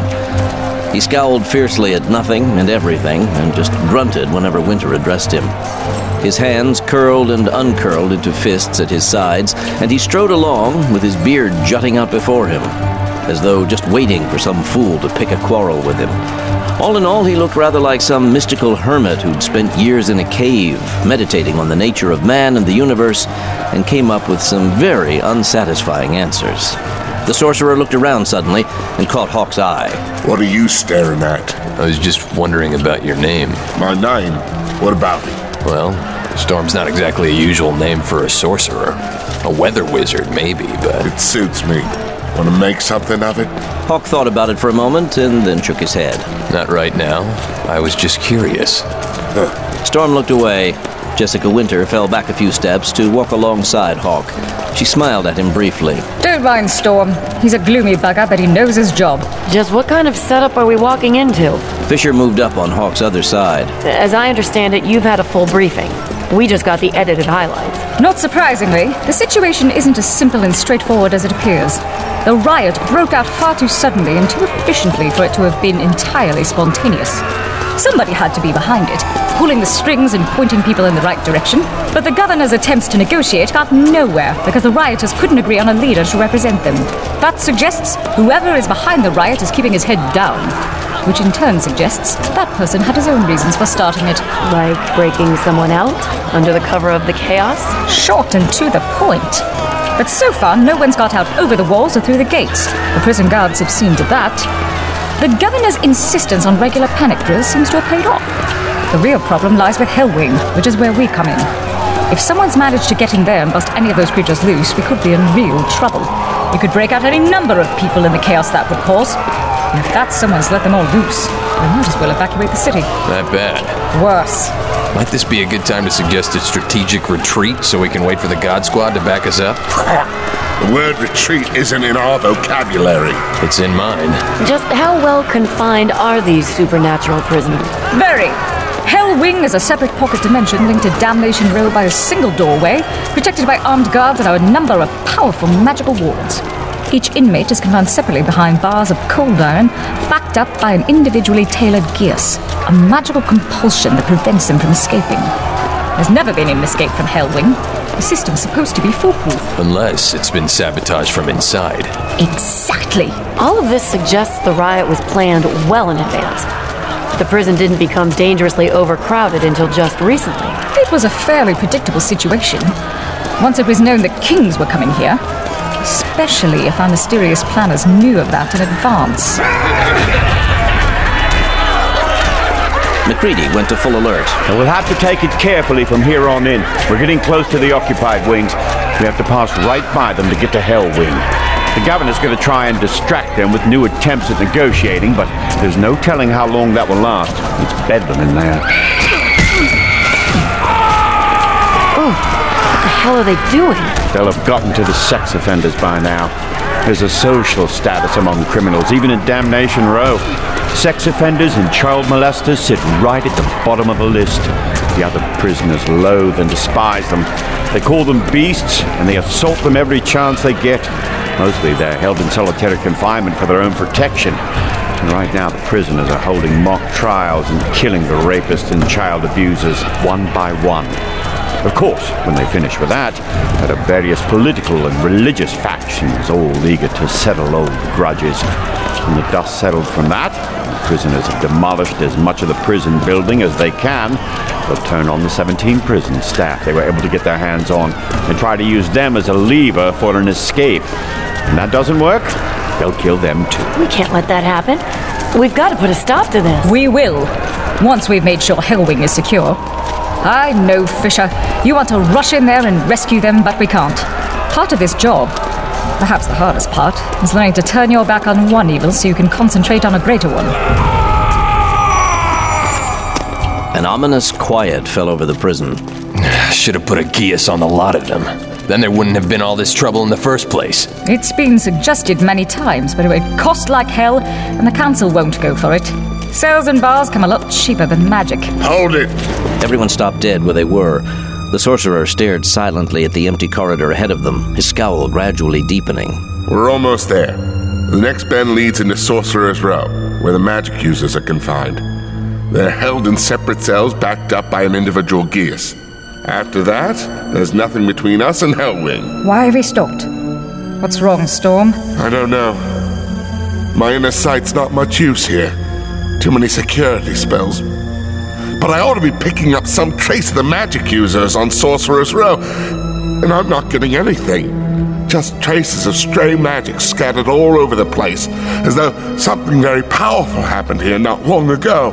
He scowled fiercely at nothing and everything, and just grunted whenever Winter addressed him. His hands curled and uncurled into fists at his sides, and he strode along with his beard jutting out before him, as though just waiting for some fool to pick a quarrel with him. All in all, he looked rather like some mystical hermit who'd spent years in a cave, meditating on the nature of man and the universe, and came up with some very unsatisfying answers. The sorcerer looked around suddenly and caught Hawk's eye. What are you staring at? I was just wondering about your name. My name? What about it? Well, Storm's not exactly a usual name for a sorcerer. A weather wizard, maybe, but... It suits me. Want to make something of it? Hawk thought about it for a moment and then shook his head. Not right now. I was just curious. Storm looked away. Jessica Winter fell back a few steps to walk alongside Hawk. She smiled at him briefly. Don't mind Storm. He's a gloomy bugger, but he knows his job. Just what kind of setup are we walking into? Fisher moved up on Hawk's other side. As I understand it, you've had a full briefing. We just got the edited highlights. Not surprisingly, the situation isn't as simple and straightforward as it appears. The riot broke out far too suddenly and too efficiently for it to have been entirely spontaneous. Somebody had to be behind it, pulling the strings and pointing people in the right direction. But the governor's attempts to negotiate got nowhere because the rioters couldn't agree on a leader to represent them. That suggests whoever is behind the riot is keeping his head down, which in turn suggests that person had his own reasons for starting it. Like breaking someone out under the cover of the chaos? Short and to the point. But so far, no one's got out over the walls or through the gates. The prison guards have seen to that. The governor's insistence on regular panic drills seems to have paid off. The real problem lies with Hellwing, which is where we come in. If someone's managed to get in there and bust any of those creatures loose, we could be in real trouble. We could break out any number of people in the chaos that would cause. And if that someone's let them all loose, we might as well evacuate the city. That bad. Worse. Might this be a good time to suggest a strategic retreat so we can wait for the God Squad to back us up? The word retreat isn't in our vocabulary. It's in mine. Just how well confined are these supernatural prisoners? Very. Hellwing is a separate pocket dimension linked to Damnation Row by a single doorway, protected by armed guards and a number of powerful magical wards. Each inmate is confined separately behind bars of cold iron, backed up by an individually tailored gears, a magical compulsion that prevents them from escaping. There's never been an escape from Hellwing. The system's supposed to be foolproof. Unless it's been sabotaged from inside. Exactly. All of this suggests the riot was planned well in advance. The prison didn't become dangerously overcrowded until just recently. It was a fairly predictable situation. Once it was known the Kings were coming here, especially if our mysterious planners knew of that in advance. Macready went to full alert. And we'll have to take it carefully from here on in. We're getting close to the occupied wings. We have to pass right by them to get to Hellwing. The governor's going to try and distract them with new attempts at negotiating, but there's no telling how long that will last. It's bedlam in there. Oh, what the hell are they doing? They'll have gotten to the sex offenders by now. There's a social status among criminals, even in Damnation Row. Sex offenders and child molesters sit right at the bottom of the list. The other prisoners loathe and despise them. They call them beasts, and they assault them every chance they get. Mostly they're held in solitary confinement for their own protection. And right now the prisoners are holding mock trials and killing the rapists and child abusers one by one. Of course, when they finish with that, there are various political and religious factions all eager to settle old grudges. When the dust settled from that, the prisoners have demolished as much of the prison building as they can. They'll turn on the 17 prison staff they were able to get their hands on and try to use them as a lever for an escape. When that doesn't work, they'll kill them too. We can't let that happen. We've got to put a stop to this. We will, once we've made sure Hellwing is secure. I know, Fisher. You want to rush in there and rescue them, but we can't. Part of this job, perhaps the hardest part, is learning to turn your back on one evil so you can concentrate on a greater one. An ominous quiet fell over the prison. Should have put a geas on the lot of them. Then there wouldn't have been all this trouble in the first place. It's been suggested many times, but it would cost like hell, and the council won't go for it. Cells and bars come a lot cheaper than magic. Hold it! Everyone stopped dead where they were. The sorcerer stared silently at the empty corridor ahead of them, his scowl gradually deepening. We're almost there. The next bend leads into Sorcerer's Row, where the magic users are confined. They're held in separate cells backed up by an individual geas. After that, there's nothing between us and Hellwing. Why have we stopped? What's wrong, Storm? I don't know. My inner sight's not much use here. Too many security spells. But I ought to be picking up some trace of the magic users on Sorcerer's Row, and I'm not getting anything. Just traces of stray magic scattered all over the place, as though something very powerful happened here not long ago.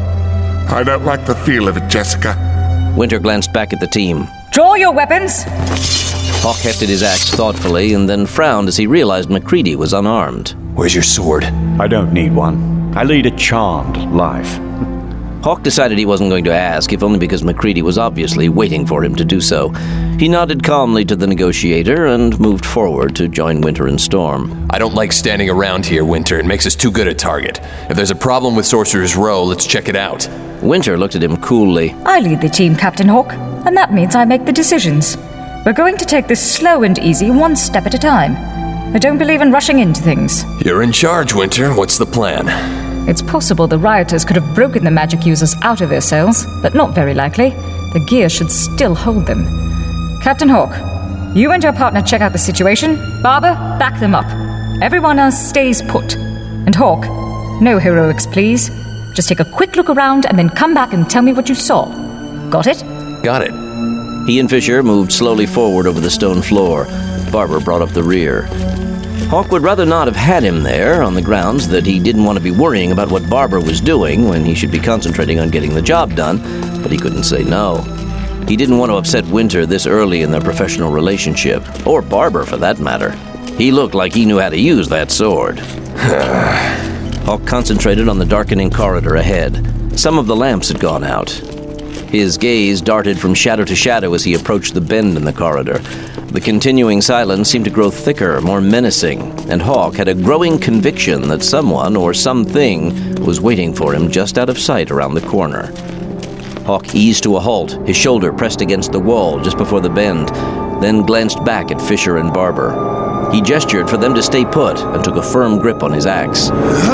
I don't like the feel of it, Jessica. Winter glanced back at the team. Draw your weapons! Hawk hefted his axe thoughtfully and then frowned as he realized MacCready was unarmed. Where's your sword? I don't need one. I lead a charmed life. Hawk decided he wasn't going to ask, if only because MacCready was obviously waiting for him to do so. He nodded calmly to the negotiator and moved forward to join Winter and Storm. I don't like standing around here, Winter. It makes us too good a target. If there's a problem with Sorcerer's Row, let's check it out. Winter looked at him coolly. I lead the team, Captain Hawk, and that means I make the decisions. We're going to take this slow and easy, one step at a time. I don't believe in rushing into things. You're in charge, Winter. What's the plan? It's possible the rioters could have broken the magic users out of their cells, but not very likely. The gear should still hold them. Captain Hawk, you and your partner check out the situation. Barber, back them up. Everyone else stays put. And Hawk, no heroics, please. Just take a quick look around and then come back and tell me what you saw. Got it? Got it. He and Fisher moved slowly forward over the stone floor. Barber brought up the rear. Hawk would rather not have had him there, on the grounds that he didn't want to be worrying about what Barber was doing when he should be concentrating on getting the job done, but he couldn't say no. He didn't want to upset Winter this early in their professional relationship, or Barber for that matter. He looked like he knew how to use that sword. Hawk concentrated on the darkening corridor ahead. Some of the lamps had gone out. His gaze darted from shadow to shadow as he approached the bend in the corridor. The continuing silence seemed to grow thicker, more menacing, and Hawk had a growing conviction that someone or something was waiting for him just out of sight around the corner. Hawk eased to a halt, his shoulder pressed against the wall just before the bend, then glanced back at Fisher and Barber. He gestured for them to stay put and took a firm grip on his axe.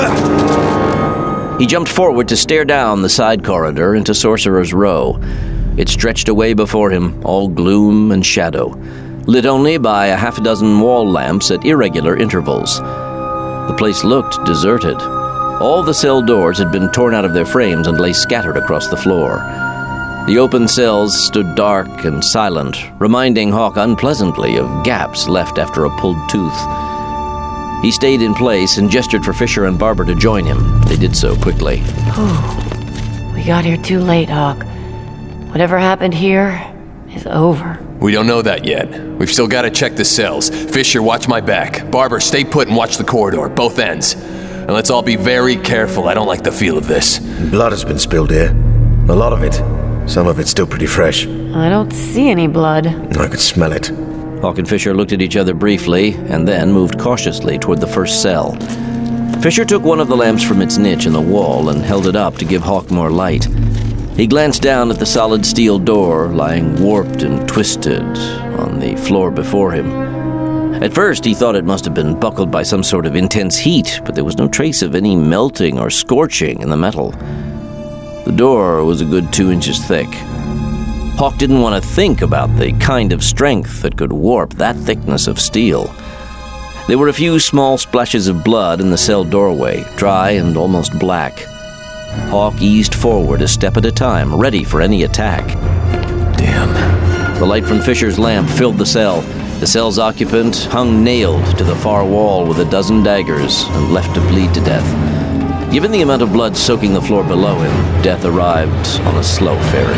He jumped forward to stare down the side corridor into Sorcerer's Row. It stretched away before him, all gloom and shadow, lit only by a half a dozen wall lamps at irregular intervals. The place looked deserted. All the cell doors had been torn out of their frames and lay scattered across the floor. The open cells stood dark and silent, reminding Hawk unpleasantly of gaps left after a pulled tooth. He stayed in place and gestured for Fisher and Barber to join him. They did so quickly. We got here too late, Hawk. Whatever happened here is over. We don't know that yet. We've still got to check the cells. Fisher, watch my back. Barber, stay put and watch the corridor, both ends. And let's all be very careful. I don't like the feel of this. Blood has been spilled here. A lot of it. Some of it's still pretty fresh. I don't see any blood. I could smell it. Hawk and Fisher looked at each other briefly and then moved cautiously toward the first cell. Fisher took one of the lamps from its niche in the wall and held it up to give Hawk more light. He glanced down at the solid steel door lying warped and twisted on the floor before him. At first, he thought it must have been buckled by some sort of intense heat, but there was no trace of any melting or scorching in the metal. The door was a good 2 inches thick. Hawk didn't want to think about the kind of strength that could warp that thickness of steel. There were a few small splashes of blood in the cell doorway, dry and almost black. Hawk eased forward a step at a time, ready for any attack. Damn. The light from Fisher's lamp filled the cell. The cell's occupant hung nailed to the far wall with a dozen daggers and left to bleed to death. Given the amount of blood soaking the floor below him, death arrived on a slow ferry.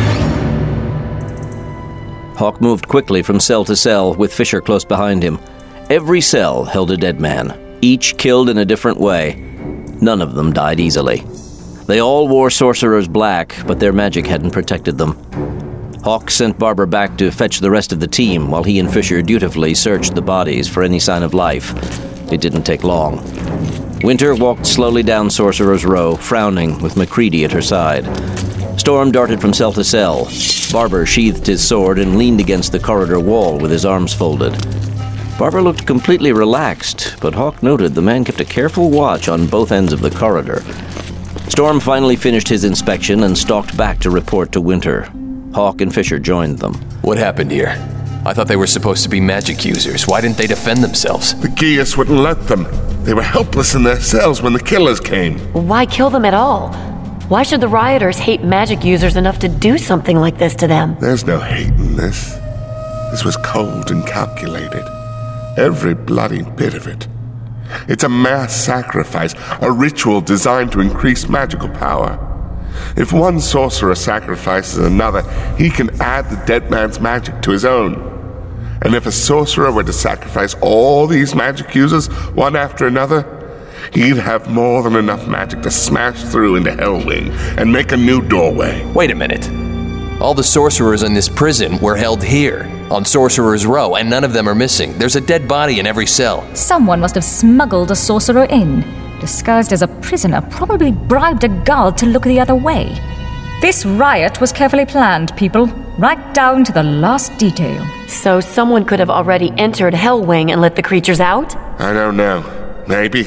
Hawk moved quickly from cell to cell, with Fisher close behind him. Every cell held a dead man, each killed in a different way. None of them died easily. They all wore sorcerer's black, but their magic hadn't protected them. Hawk sent Barber back to fetch the rest of the team, while he and Fisher dutifully searched the bodies for any sign of life. It didn't take long. Winter walked slowly down Sorcerer's Row, frowning, with MacCready at her side. Storm darted from cell to cell. Barber sheathed his sword and leaned against the corridor wall with his arms folded. Barber looked completely relaxed, but Hawk noted the man kept a careful watch on both ends of the corridor. Storm finally finished his inspection and stalked back to report to Winter. Hawk and Fisher joined them. What happened here? I thought they were supposed to be magic users. Why didn't they defend themselves? The Geas wouldn't let them. They were helpless in their cells when the killers came. Why kill them at all? Why should the rioters hate magic users enough to do something like this to them? There's no hate in this. This was cold and calculated. Every bloody bit of it. It's a mass sacrifice, a ritual designed to increase magical power. If one sorcerer sacrifices another, he can add the dead man's magic to his own. And if a sorcerer were to sacrifice all these magic users, one after another, he'd have more than enough magic to smash through into Hellwing and make a new doorway. Wait a minute. All the sorcerers in this prison were held here, on Sorcerer's Row, and none of them are missing. There's a dead body in every cell. Someone must have smuggled a sorcerer in, disguised as a prisoner, probably bribed a guard to look the other way. This riot was carefully planned, people, right down to the last detail. So someone could have already entered Hellwing and let the creatures out? I don't know. Maybe.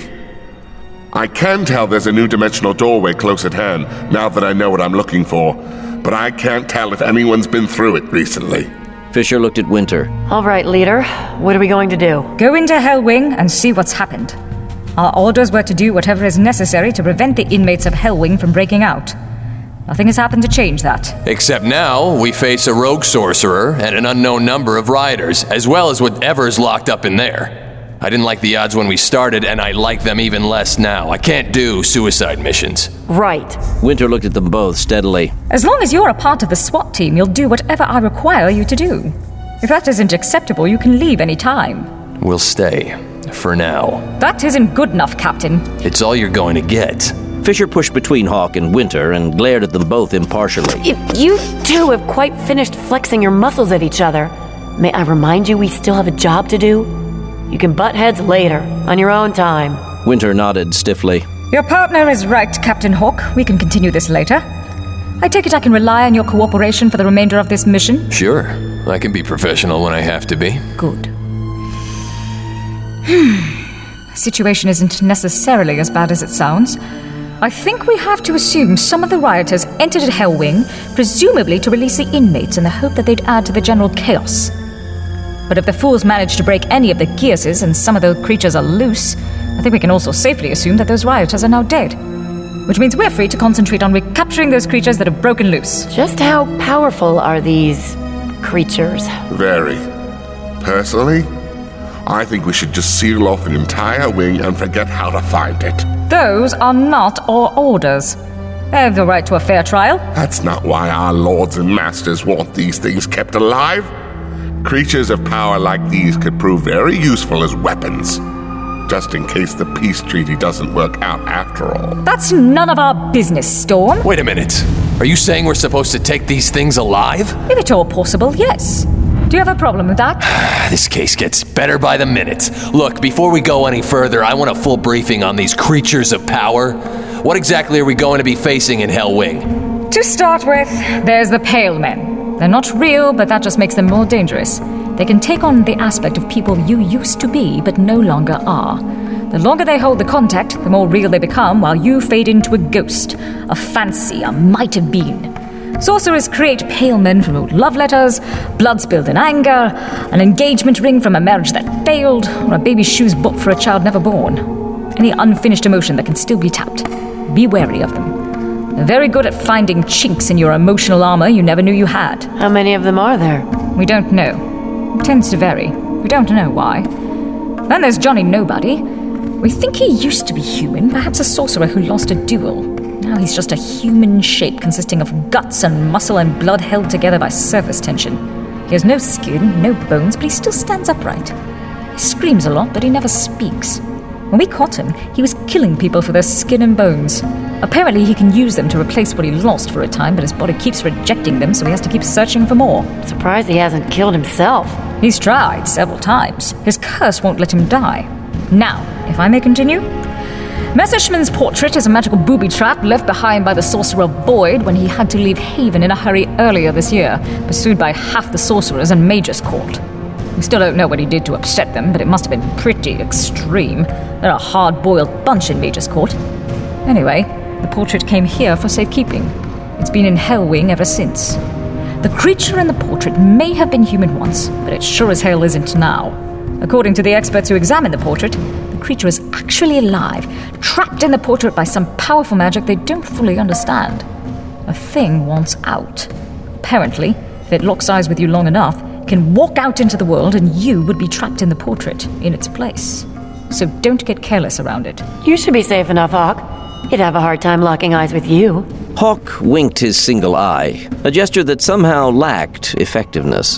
I can tell there's a new dimensional doorway close at hand, now that I know what I'm looking for. But I can't tell if anyone's been through it recently. Fisher looked at Winter. All right, leader. What are we going to do? Go into Hellwing and see what's happened. Our orders were to do whatever is necessary to prevent the inmates of Hellwing from breaking out. Nothing has happened to change that. Except now, we face a rogue sorcerer and an unknown number of rioters, as well as whatever's locked up in there. I didn't like the odds when we started, and I like them even less now. I can't do suicide missions. Right. Winter looked at them both steadily. As long as you're a part of the SWAT team, you'll do whatever I require you to do. If that isn't acceptable, you can leave any time. We'll stay. For now. That isn't good enough, Captain. It's all you're going to get. Fisher pushed between Hawk and Winter and glared at them both impartially. If you two have quite finished flexing your muscles at each other, may I remind you we still have a job to do? You can butt heads later, on your own time. Winter nodded stiffly. Your partner is right, Captain Hawk. We can continue this later. I take it I can rely on your cooperation for the remainder of this mission? Sure. I can be professional when I have to be. Good. The situation isn't necessarily as bad as it sounds. I think we have to assume some of the rioters entered Hellwing, presumably to release the inmates in the hope that they'd add to the general chaos. But if the fools manage to break any of the Geases and some of the creatures are loose, I think we can also safely assume that those rioters are now dead. Which means we're free to concentrate on recapturing those creatures that have broken loose. Just how powerful are these creatures? Very. Personally, I think we should just seal off an entire wing and forget how to find it. Those are not our orders. They have the right to a fair trial. That's not why our lords and masters want these things kept alive. Creatures of power like these could prove very useful as weapons, just in case the peace treaty doesn't work out after all. That's none of our business, Storm. Wait a minute. Are you saying we're supposed to take these things alive? If at all possible, yes. Do you have a problem with that? This case gets better by the minute. Look, before we go any further, I want a full briefing on these creatures of power. What exactly are we going to be facing in Hellwing? To start with, there's the Pale Men. They're not real, but that just makes them more dangerous. They can take on the aspect of people you used to be, but no longer are. The longer they hold the contact, the more real they become, while you fade into a ghost, a fancy, a might have been. Sorcerers create pale men from old love letters, blood spilled in anger, an engagement ring from a marriage that failed, or a baby's shoes bought for a child never born. Any unfinished emotion that can still be tapped. Be wary of them. They're very good at finding chinks in your emotional armor you never knew you had. How many of them are there? We don't know. It tends to vary. We don't know why. Then there's Johnny Nobody. We think he used to be human, perhaps a sorcerer who lost a duel. Now he's just a human shape consisting of guts and muscle and blood held together by surface tension. He has no skin, no bones, but he still stands upright. He screams a lot, but he never speaks. When we caught him, he was killing people for their skin and bones. Apparently he can use them to replace what he lost for a time, but his body keeps rejecting them, so he has to keep searching for more. Surprised he hasn't killed himself. He's tried several times. His curse won't let him die. Now, if I may continue. Messerschmann's portrait is a magical booby trap left behind by the Sorcerer Void when he had to leave Haven in a hurry earlier this year, pursued by half the sorcerers and Mage's Court. We still don't know what he did to upset them, but it must have been pretty extreme. They're a hard-boiled bunch in Mage's Court. Anyway, the portrait came here for safekeeping. It's been in Hellwing ever since. The creature in the portrait may have been human once, but it sure as hell isn't now. According to the experts who examined the portrait, the creature is actually alive, trapped in the portrait by some powerful magic they don't fully understand. A thing wants out. Apparently, if it locks eyes with you long enough, it can walk out into the world and you would be trapped in the portrait, in its place. So don't get careless around it. You should be safe enough, Hawk. He'd have a hard time locking eyes with you. Hawk winked his single eye, a gesture that somehow lacked effectiveness.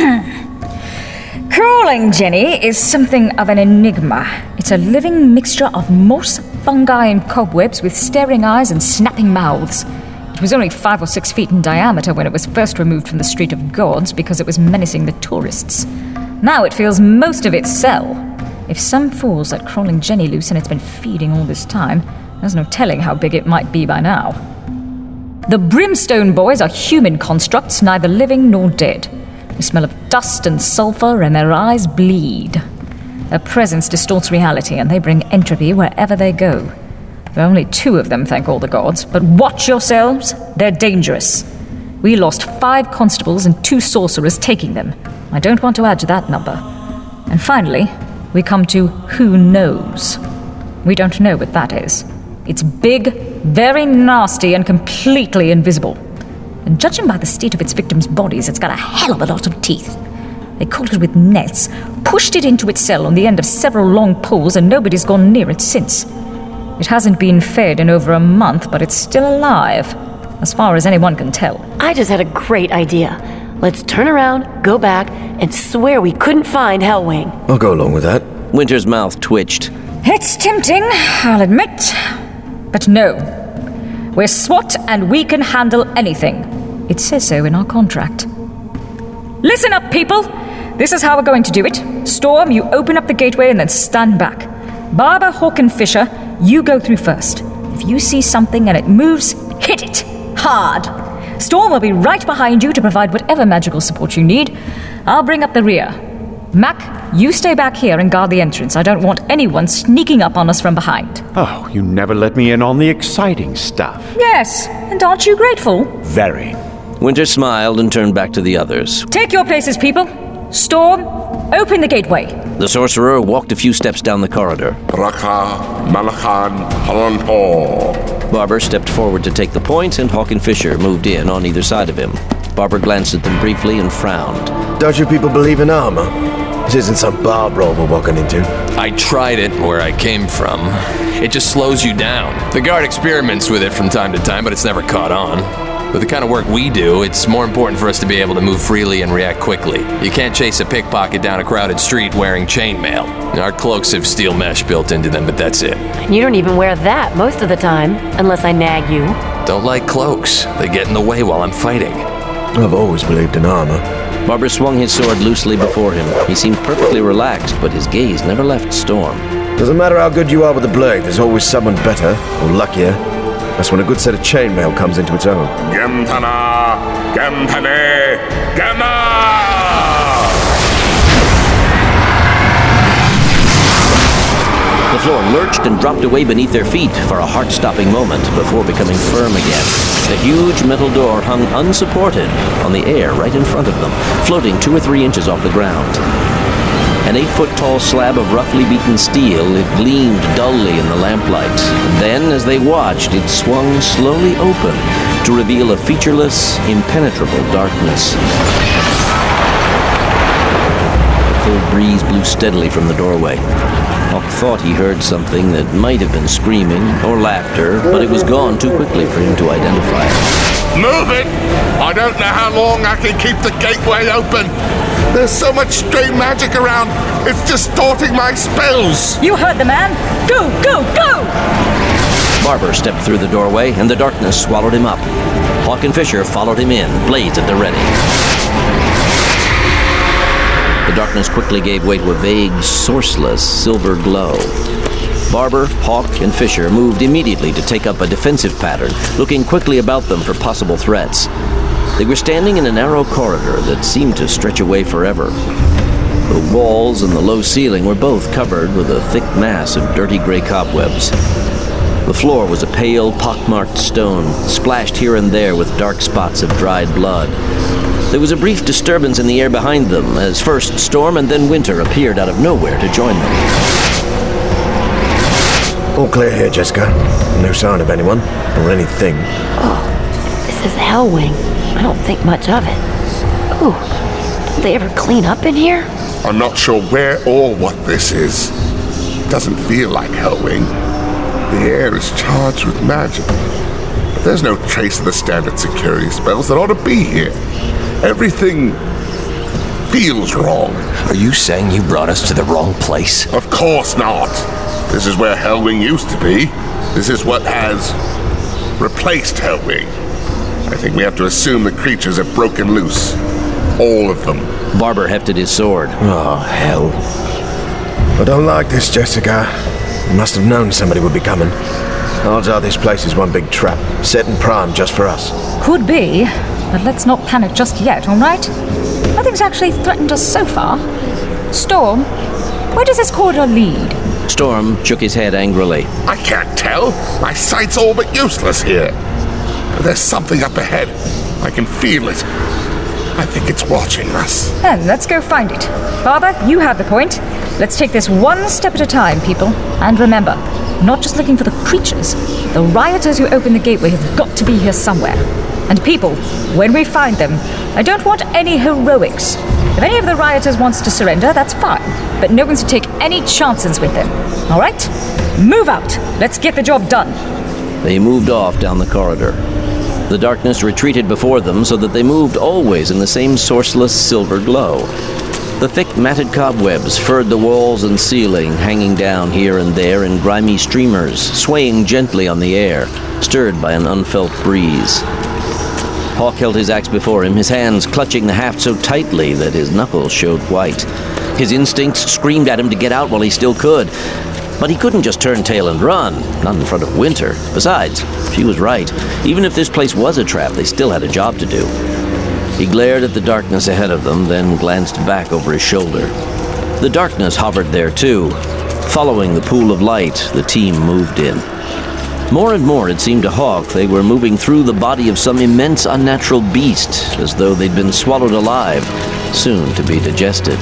Crawling Jenny is something of an enigma. It's a living mixture of moss, fungi, and cobwebs with staring eyes and snapping mouths. It was only 5 or 6 feet in diameter when it was first removed from the Street of Gods because it was menacing the tourists. Now it feels most of its cell. If some fools let Crawling Jenny loose and it's been feeding all this time, there's no telling how big it might be by now. The Brimstone Boys are human constructs, neither living nor dead. They smell of dust and sulfur, and their eyes bleed. Their presence distorts reality, and they bring entropy wherever they go. There are only 2 of them, thank all the gods, but watch yourselves, they're dangerous. We lost 5 constables and 2 sorcerers taking them. I don't want to add to that number. And finally, we come to who knows. We don't know what that is. It's big, very nasty, and completely invisible. And judging by the state of its victims' bodies, it's got a hell of a lot of teeth. They caught it with nets, pushed it into its cell on the end of several long poles, and nobody's gone near it since. It hasn't been fed in over a month, but it's still alive, as far as anyone can tell. I just had a great idea. Let's turn around, go back, and swear we couldn't find Hellwing. I'll go along with that. Winter's mouth twitched. It's tempting, I'll admit. But no. We're SWAT and we can handle anything. It says so in our contract. Listen up, people! This is how we're going to do it. Storm, you open up the gateway and then stand back. Barber, Hawk, and Fisher, you go through first. If you see something and it moves, hit it! Hard! Storm will be right behind you to provide whatever magical support you need. I'll bring up the rear. Mac, you stay back here and guard the entrance. I don't want anyone sneaking up on us from behind. Oh, you never let me in on the exciting stuff. Yes, and aren't you grateful? Very. Winter smiled and turned back to the others. Take your places, people. Storm, open the gateway. The sorcerer walked a few steps down the corridor. Raka, Malachan, Halantor. Barber stepped forward to take the point, and Hawk and Fisher moved in on either side of him. Barber glanced at them briefly and frowned. Don't you people believe in armor? This isn't some bar brawl we're walking into. I tried it where I came from. It just slows you down. The guard experiments with it from time to time, but it's never caught on. With the kind of work we do, it's more important for us to be able to move freely and react quickly. You can't chase a pickpocket down a crowded street wearing chainmail. Our cloaks have steel mesh built into them, but that's it. And you don't even wear that most of the time, unless I nag you. Don't like cloaks. They get in the way while I'm fighting. I've always believed in armor. Barber swung his sword loosely before him. He seemed perfectly relaxed, but his gaze never left Storm. Doesn't matter how good you are with the blade, there's always someone better, or luckier. That's when a good set of chainmail comes into its own. Gemtana! Gemtane! Gemma! The floor lurched and dropped away beneath their feet for a heart-stopping moment before becoming firm again. The huge metal door hung unsupported on the air right in front of them, floating 2 or 3 inches off the ground. An 8-foot-tall slab of roughly beaten steel, it gleamed dully in the lamplight. And then, as they watched, it swung slowly open to reveal a featureless, impenetrable darkness. A cold breeze blew steadily from the doorway. Hawk thought he heard something that might have been screaming or laughter, but it was gone too quickly for him to identify it. Move it! I don't know how long I can keep the gateway open. There's so much stray magic around, it's distorting my spells. You heard the man. Go, go, go! Barber stepped through the doorway, and the darkness swallowed him up. Hawk and Fisher followed him in, blades at the ready. The darkness quickly gave way to a vague, sourceless silver glow. Barber, Hawk, and Fisher moved immediately to take up a defensive pattern, looking quickly about them for possible threats. They were standing in a narrow corridor that seemed to stretch away forever. The walls and the low ceiling were both covered with a thick mass of dirty gray cobwebs. The floor was a pale, pockmarked stone, splashed here and there with dark spots of dried blood. There was a brief disturbance in the air behind them, as first Storm and then Winter appeared out of nowhere to join them. All clear here, Jessica. No sign of anyone, or anything. Oh, this is Hellwing. I don't think much of it. Ooh, don't they ever clean up in here? I'm not sure where or what this is. It doesn't feel like Hellwing. The air is charged with magic. But there's no trace of the standard security spells that ought to be here. Everything feels wrong. Are you saying you brought us to the wrong place? Of course not. This is where Hellwing used to be. This is what has replaced Hellwing. I think we have to assume the creatures have broken loose. All of them. Barber hefted his sword. Oh, hell. I don't like this, Jessica. You must have known somebody would be coming. Odds are this place is one big trap, set and primed just for us. Could be, but let's not panic just yet, all right? Nothing's actually threatened us so far. Storm, where does this corridor lead? Storm shook his head angrily. I can't tell. My sight's all but useless here. But there's something up ahead. I can feel it. I think it's watching us. Then let's go find it. Barber, you have the point. Let's take this one step at a time, people. And remember, not just looking for the creatures. The rioters who opened the gateway have got to be here somewhere. And people, when we find them, I don't want any heroics. If any of the rioters wants to surrender, that's fine. But no one's to take any chances with them. All right? Move out. Let's get the job done. They moved off down the corridor. The darkness retreated before them so that they moved always in the same sourceless silver glow. The thick matted cobwebs furred the walls and ceiling, hanging down here and there in grimy streamers, swaying gently on the air, stirred by an unfelt breeze. Hawk held his axe before him, his hands clutching the haft so tightly that his knuckles showed white. His instincts screamed at him to get out while he still could. But he couldn't just turn tail and run, not in front of Winter. Besides, she was right. Even if this place was a trap, they still had a job to do. He glared at the darkness ahead of them, then glanced back over his shoulder. The darkness hovered there too. Following the pool of light, the team moved in. More and more, it seemed to Hawk, they were moving through the body of some immense unnatural beast, as though they'd been swallowed alive, soon to be digested.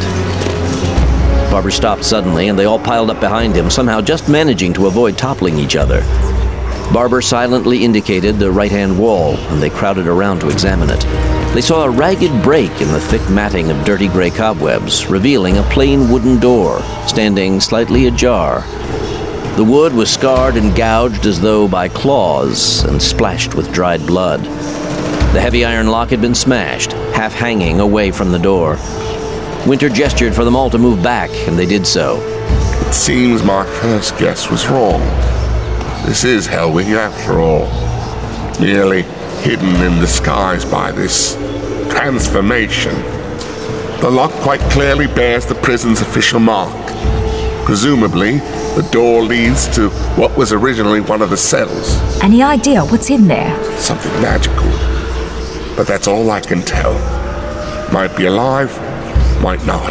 Barber stopped suddenly, and they all piled up behind him, somehow just managing to avoid toppling each other. Barber silently indicated the right-hand wall, and they crowded around to examine it. They saw a ragged break in the thick matting of dirty gray cobwebs, revealing a plain wooden door, standing slightly ajar. The wood was scarred and gouged as though by claws, and splashed with dried blood. The heavy iron lock had been smashed, half hanging away from the door. Winter gestured for them all to move back, and they did so. It seems my first guess was wrong. This is Hellwing after all. Merely hidden in disguise by this transformation. The lock quite clearly bears the prison's official mark. Presumably, the door leads to what was originally one of the cells. Any idea what's in there? Something magical. But that's all I can tell. Might be alive, might not.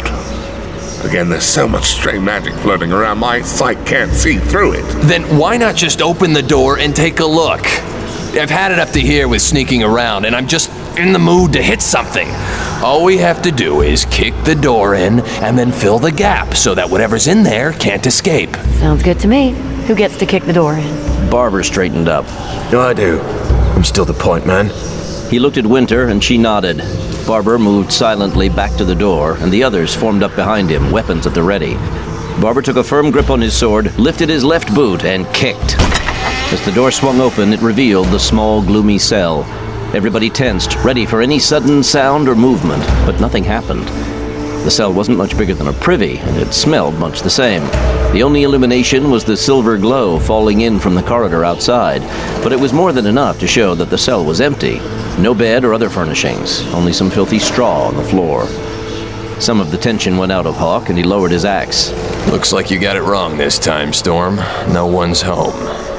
Again, there's so much stray magic floating around, my sight can't see through it. Then why not just open the door and take a look? I've had it up to here with sneaking around, and I'm just in the mood to hit something. All we have to do is kick the door in and then fill the gap so that whatever's in there can't escape. Sounds good to me. Who gets to kick the door in? Barber straightened up. I do. I'm still the point man. He looked at Winter, and she nodded. Barber moved silently back to the door, and the others formed up behind him, weapons at the ready. Barber took a firm grip on his sword, lifted his left boot, and kicked. As the door swung open, it revealed the small, gloomy cell. Everybody tensed, ready for any sudden sound or movement, but nothing happened. The cell wasn't much bigger than a privy, and it smelled much the same. The only illumination was the silver glow falling in from the corridor outside, but it was more than enough to show that the cell was empty. No bed or other furnishings, only some filthy straw on the floor. Some of the tension went out of Hawk, and he lowered his axe. Looks like you got it wrong this time, Storm. No one's home.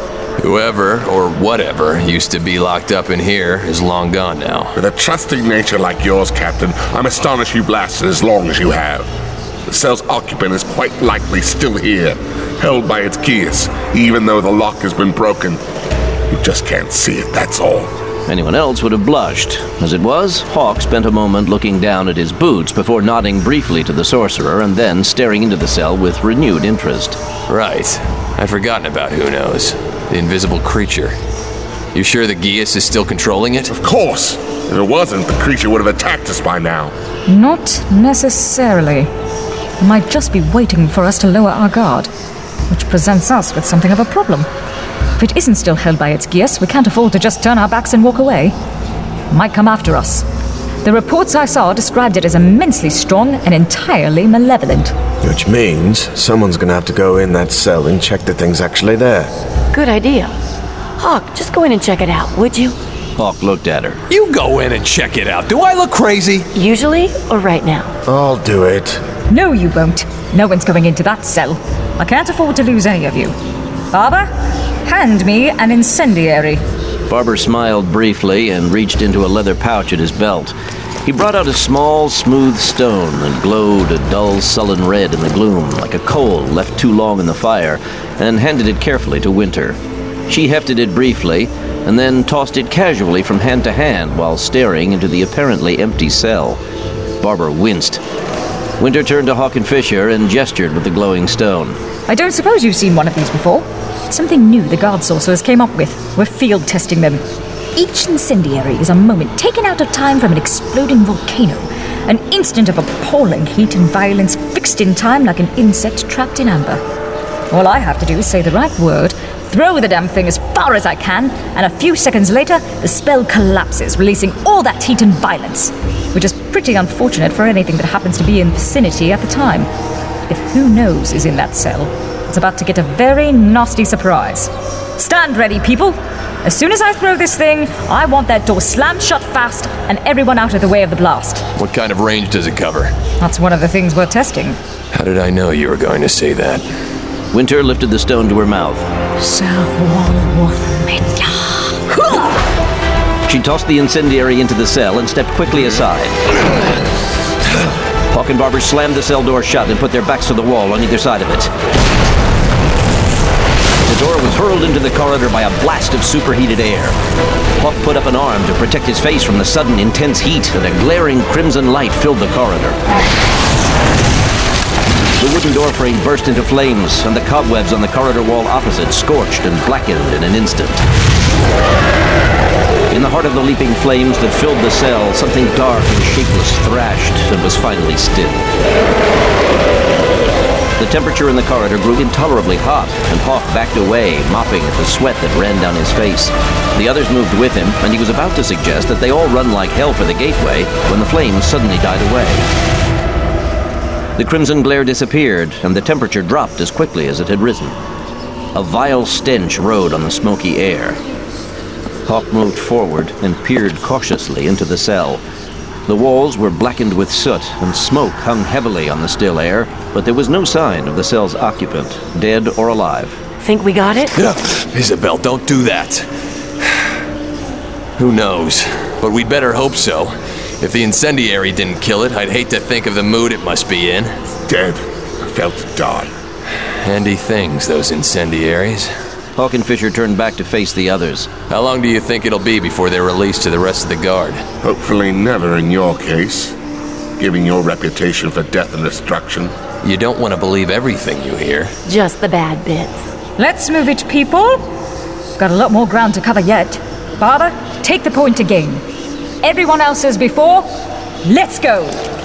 Whoever, or whatever, used to be locked up in here is long gone now. With a trusting nature like yours, Captain, I'm astonished you've lasted as long as you have. The cell's occupant is quite likely still here, held by its gears, even though the lock has been broken. You just can't see it, that's all. Anyone else would have blushed. As it was, Hawk spent a moment looking down at his boots before nodding briefly to the sorcerer and then staring into the cell with renewed interest. Right. I'd forgotten about Who Knows. The invisible creature. You sure the Geas is still controlling it? Of course! If it wasn't, the creature would have attacked us by now. Not necessarily. It might just be waiting for us to lower our guard, which presents us with something of a problem. If it isn't still held by its Geas, we can't afford to just turn our backs and walk away. It might come after us. The reports I saw described it as immensely strong and entirely malevolent. Which means someone's gonna have to go in that cell and check that thing's actually there. Good idea. Hawk, just go in and check it out, would you? Hawk looked at her. You go in and check it out. Do I look crazy? Usually, or right now? I'll do it. No, you won't. No one's going into that cell. I can't afford to lose any of you. Barber, hand me an incendiary. Barber smiled briefly and reached into a leather pouch at his belt. He brought out a small, smooth stone that glowed a dull, sullen red in the gloom, like a coal left too long in the fire, and handed it carefully to Winter. She hefted it briefly, and then tossed it casually from hand to hand while staring into the apparently empty cell. Barber winced. Winter turned to Hawk and Fisher and gestured with the glowing stone. I don't suppose you've seen one of these before. It's something new the guard sorcerers came up with. We're field testing them. Each incendiary is a moment taken out of time from an exploding volcano. An instant of appalling heat and violence fixed in time like an insect trapped in amber. All I have to do is say the right word, throw the damn thing as far as I can, and a few seconds later, the spell collapses, releasing all that heat and violence. Which is pretty unfortunate for anything that happens to be in vicinity at the time. If Who Knows is in that cell, it's about to get a very nasty surprise. Stand ready, people! As soon as I throw this thing, I want that door slammed shut fast and everyone out of the way of the blast. What kind of range does it cover? That's one of the things we're testing. How did I know you were going to say that? Winter lifted the stone to her mouth. She tossed the incendiary into the cell and stepped quickly aside. Hawk and Barber slammed the cell door shut and put their backs to the wall on either side of it. The door was hurled into the corridor by a blast of superheated air. Hawk put up an arm to protect his face from the sudden intense heat, and a glaring crimson light filled the corridor. The wooden doorframe burst into flames, and the cobwebs on the corridor wall opposite scorched and blackened in an instant. In the heart of the leaping flames that filled the cell, something dark and shapeless thrashed and was finally still. The temperature in the corridor grew intolerably hot, and Hawk backed away, mopping at the sweat that ran down his face. The others moved with him, and he was about to suggest that they all run like hell for the gateway when the flames suddenly died away. The crimson glare disappeared, and the temperature dropped as quickly as it had risen. A vile stench rode on the smoky air. Hawk moved forward and peered cautiously into the cell. The walls were blackened with soot, and smoke hung heavily on the still air, but there was no sign of the cell's occupant, dead or alive. Think we got it? Isabel, don't do that. Who knows? But we'd better hope so. If the incendiary didn't kill it, I'd hate to think of the mood it must be in. Dead. Felt to die. Handy things, those incendiaries. Hawk and Fisher turned back to face the others. How long do you think it'll be before they're released to the rest of the guard? Hopefully never in your case. Given your reputation for death and destruction. You don't want to believe everything you hear. Just the bad bits. Let's move it, people. Got a lot more ground to cover yet. Barber, take the point again. Everyone else as before, let's go.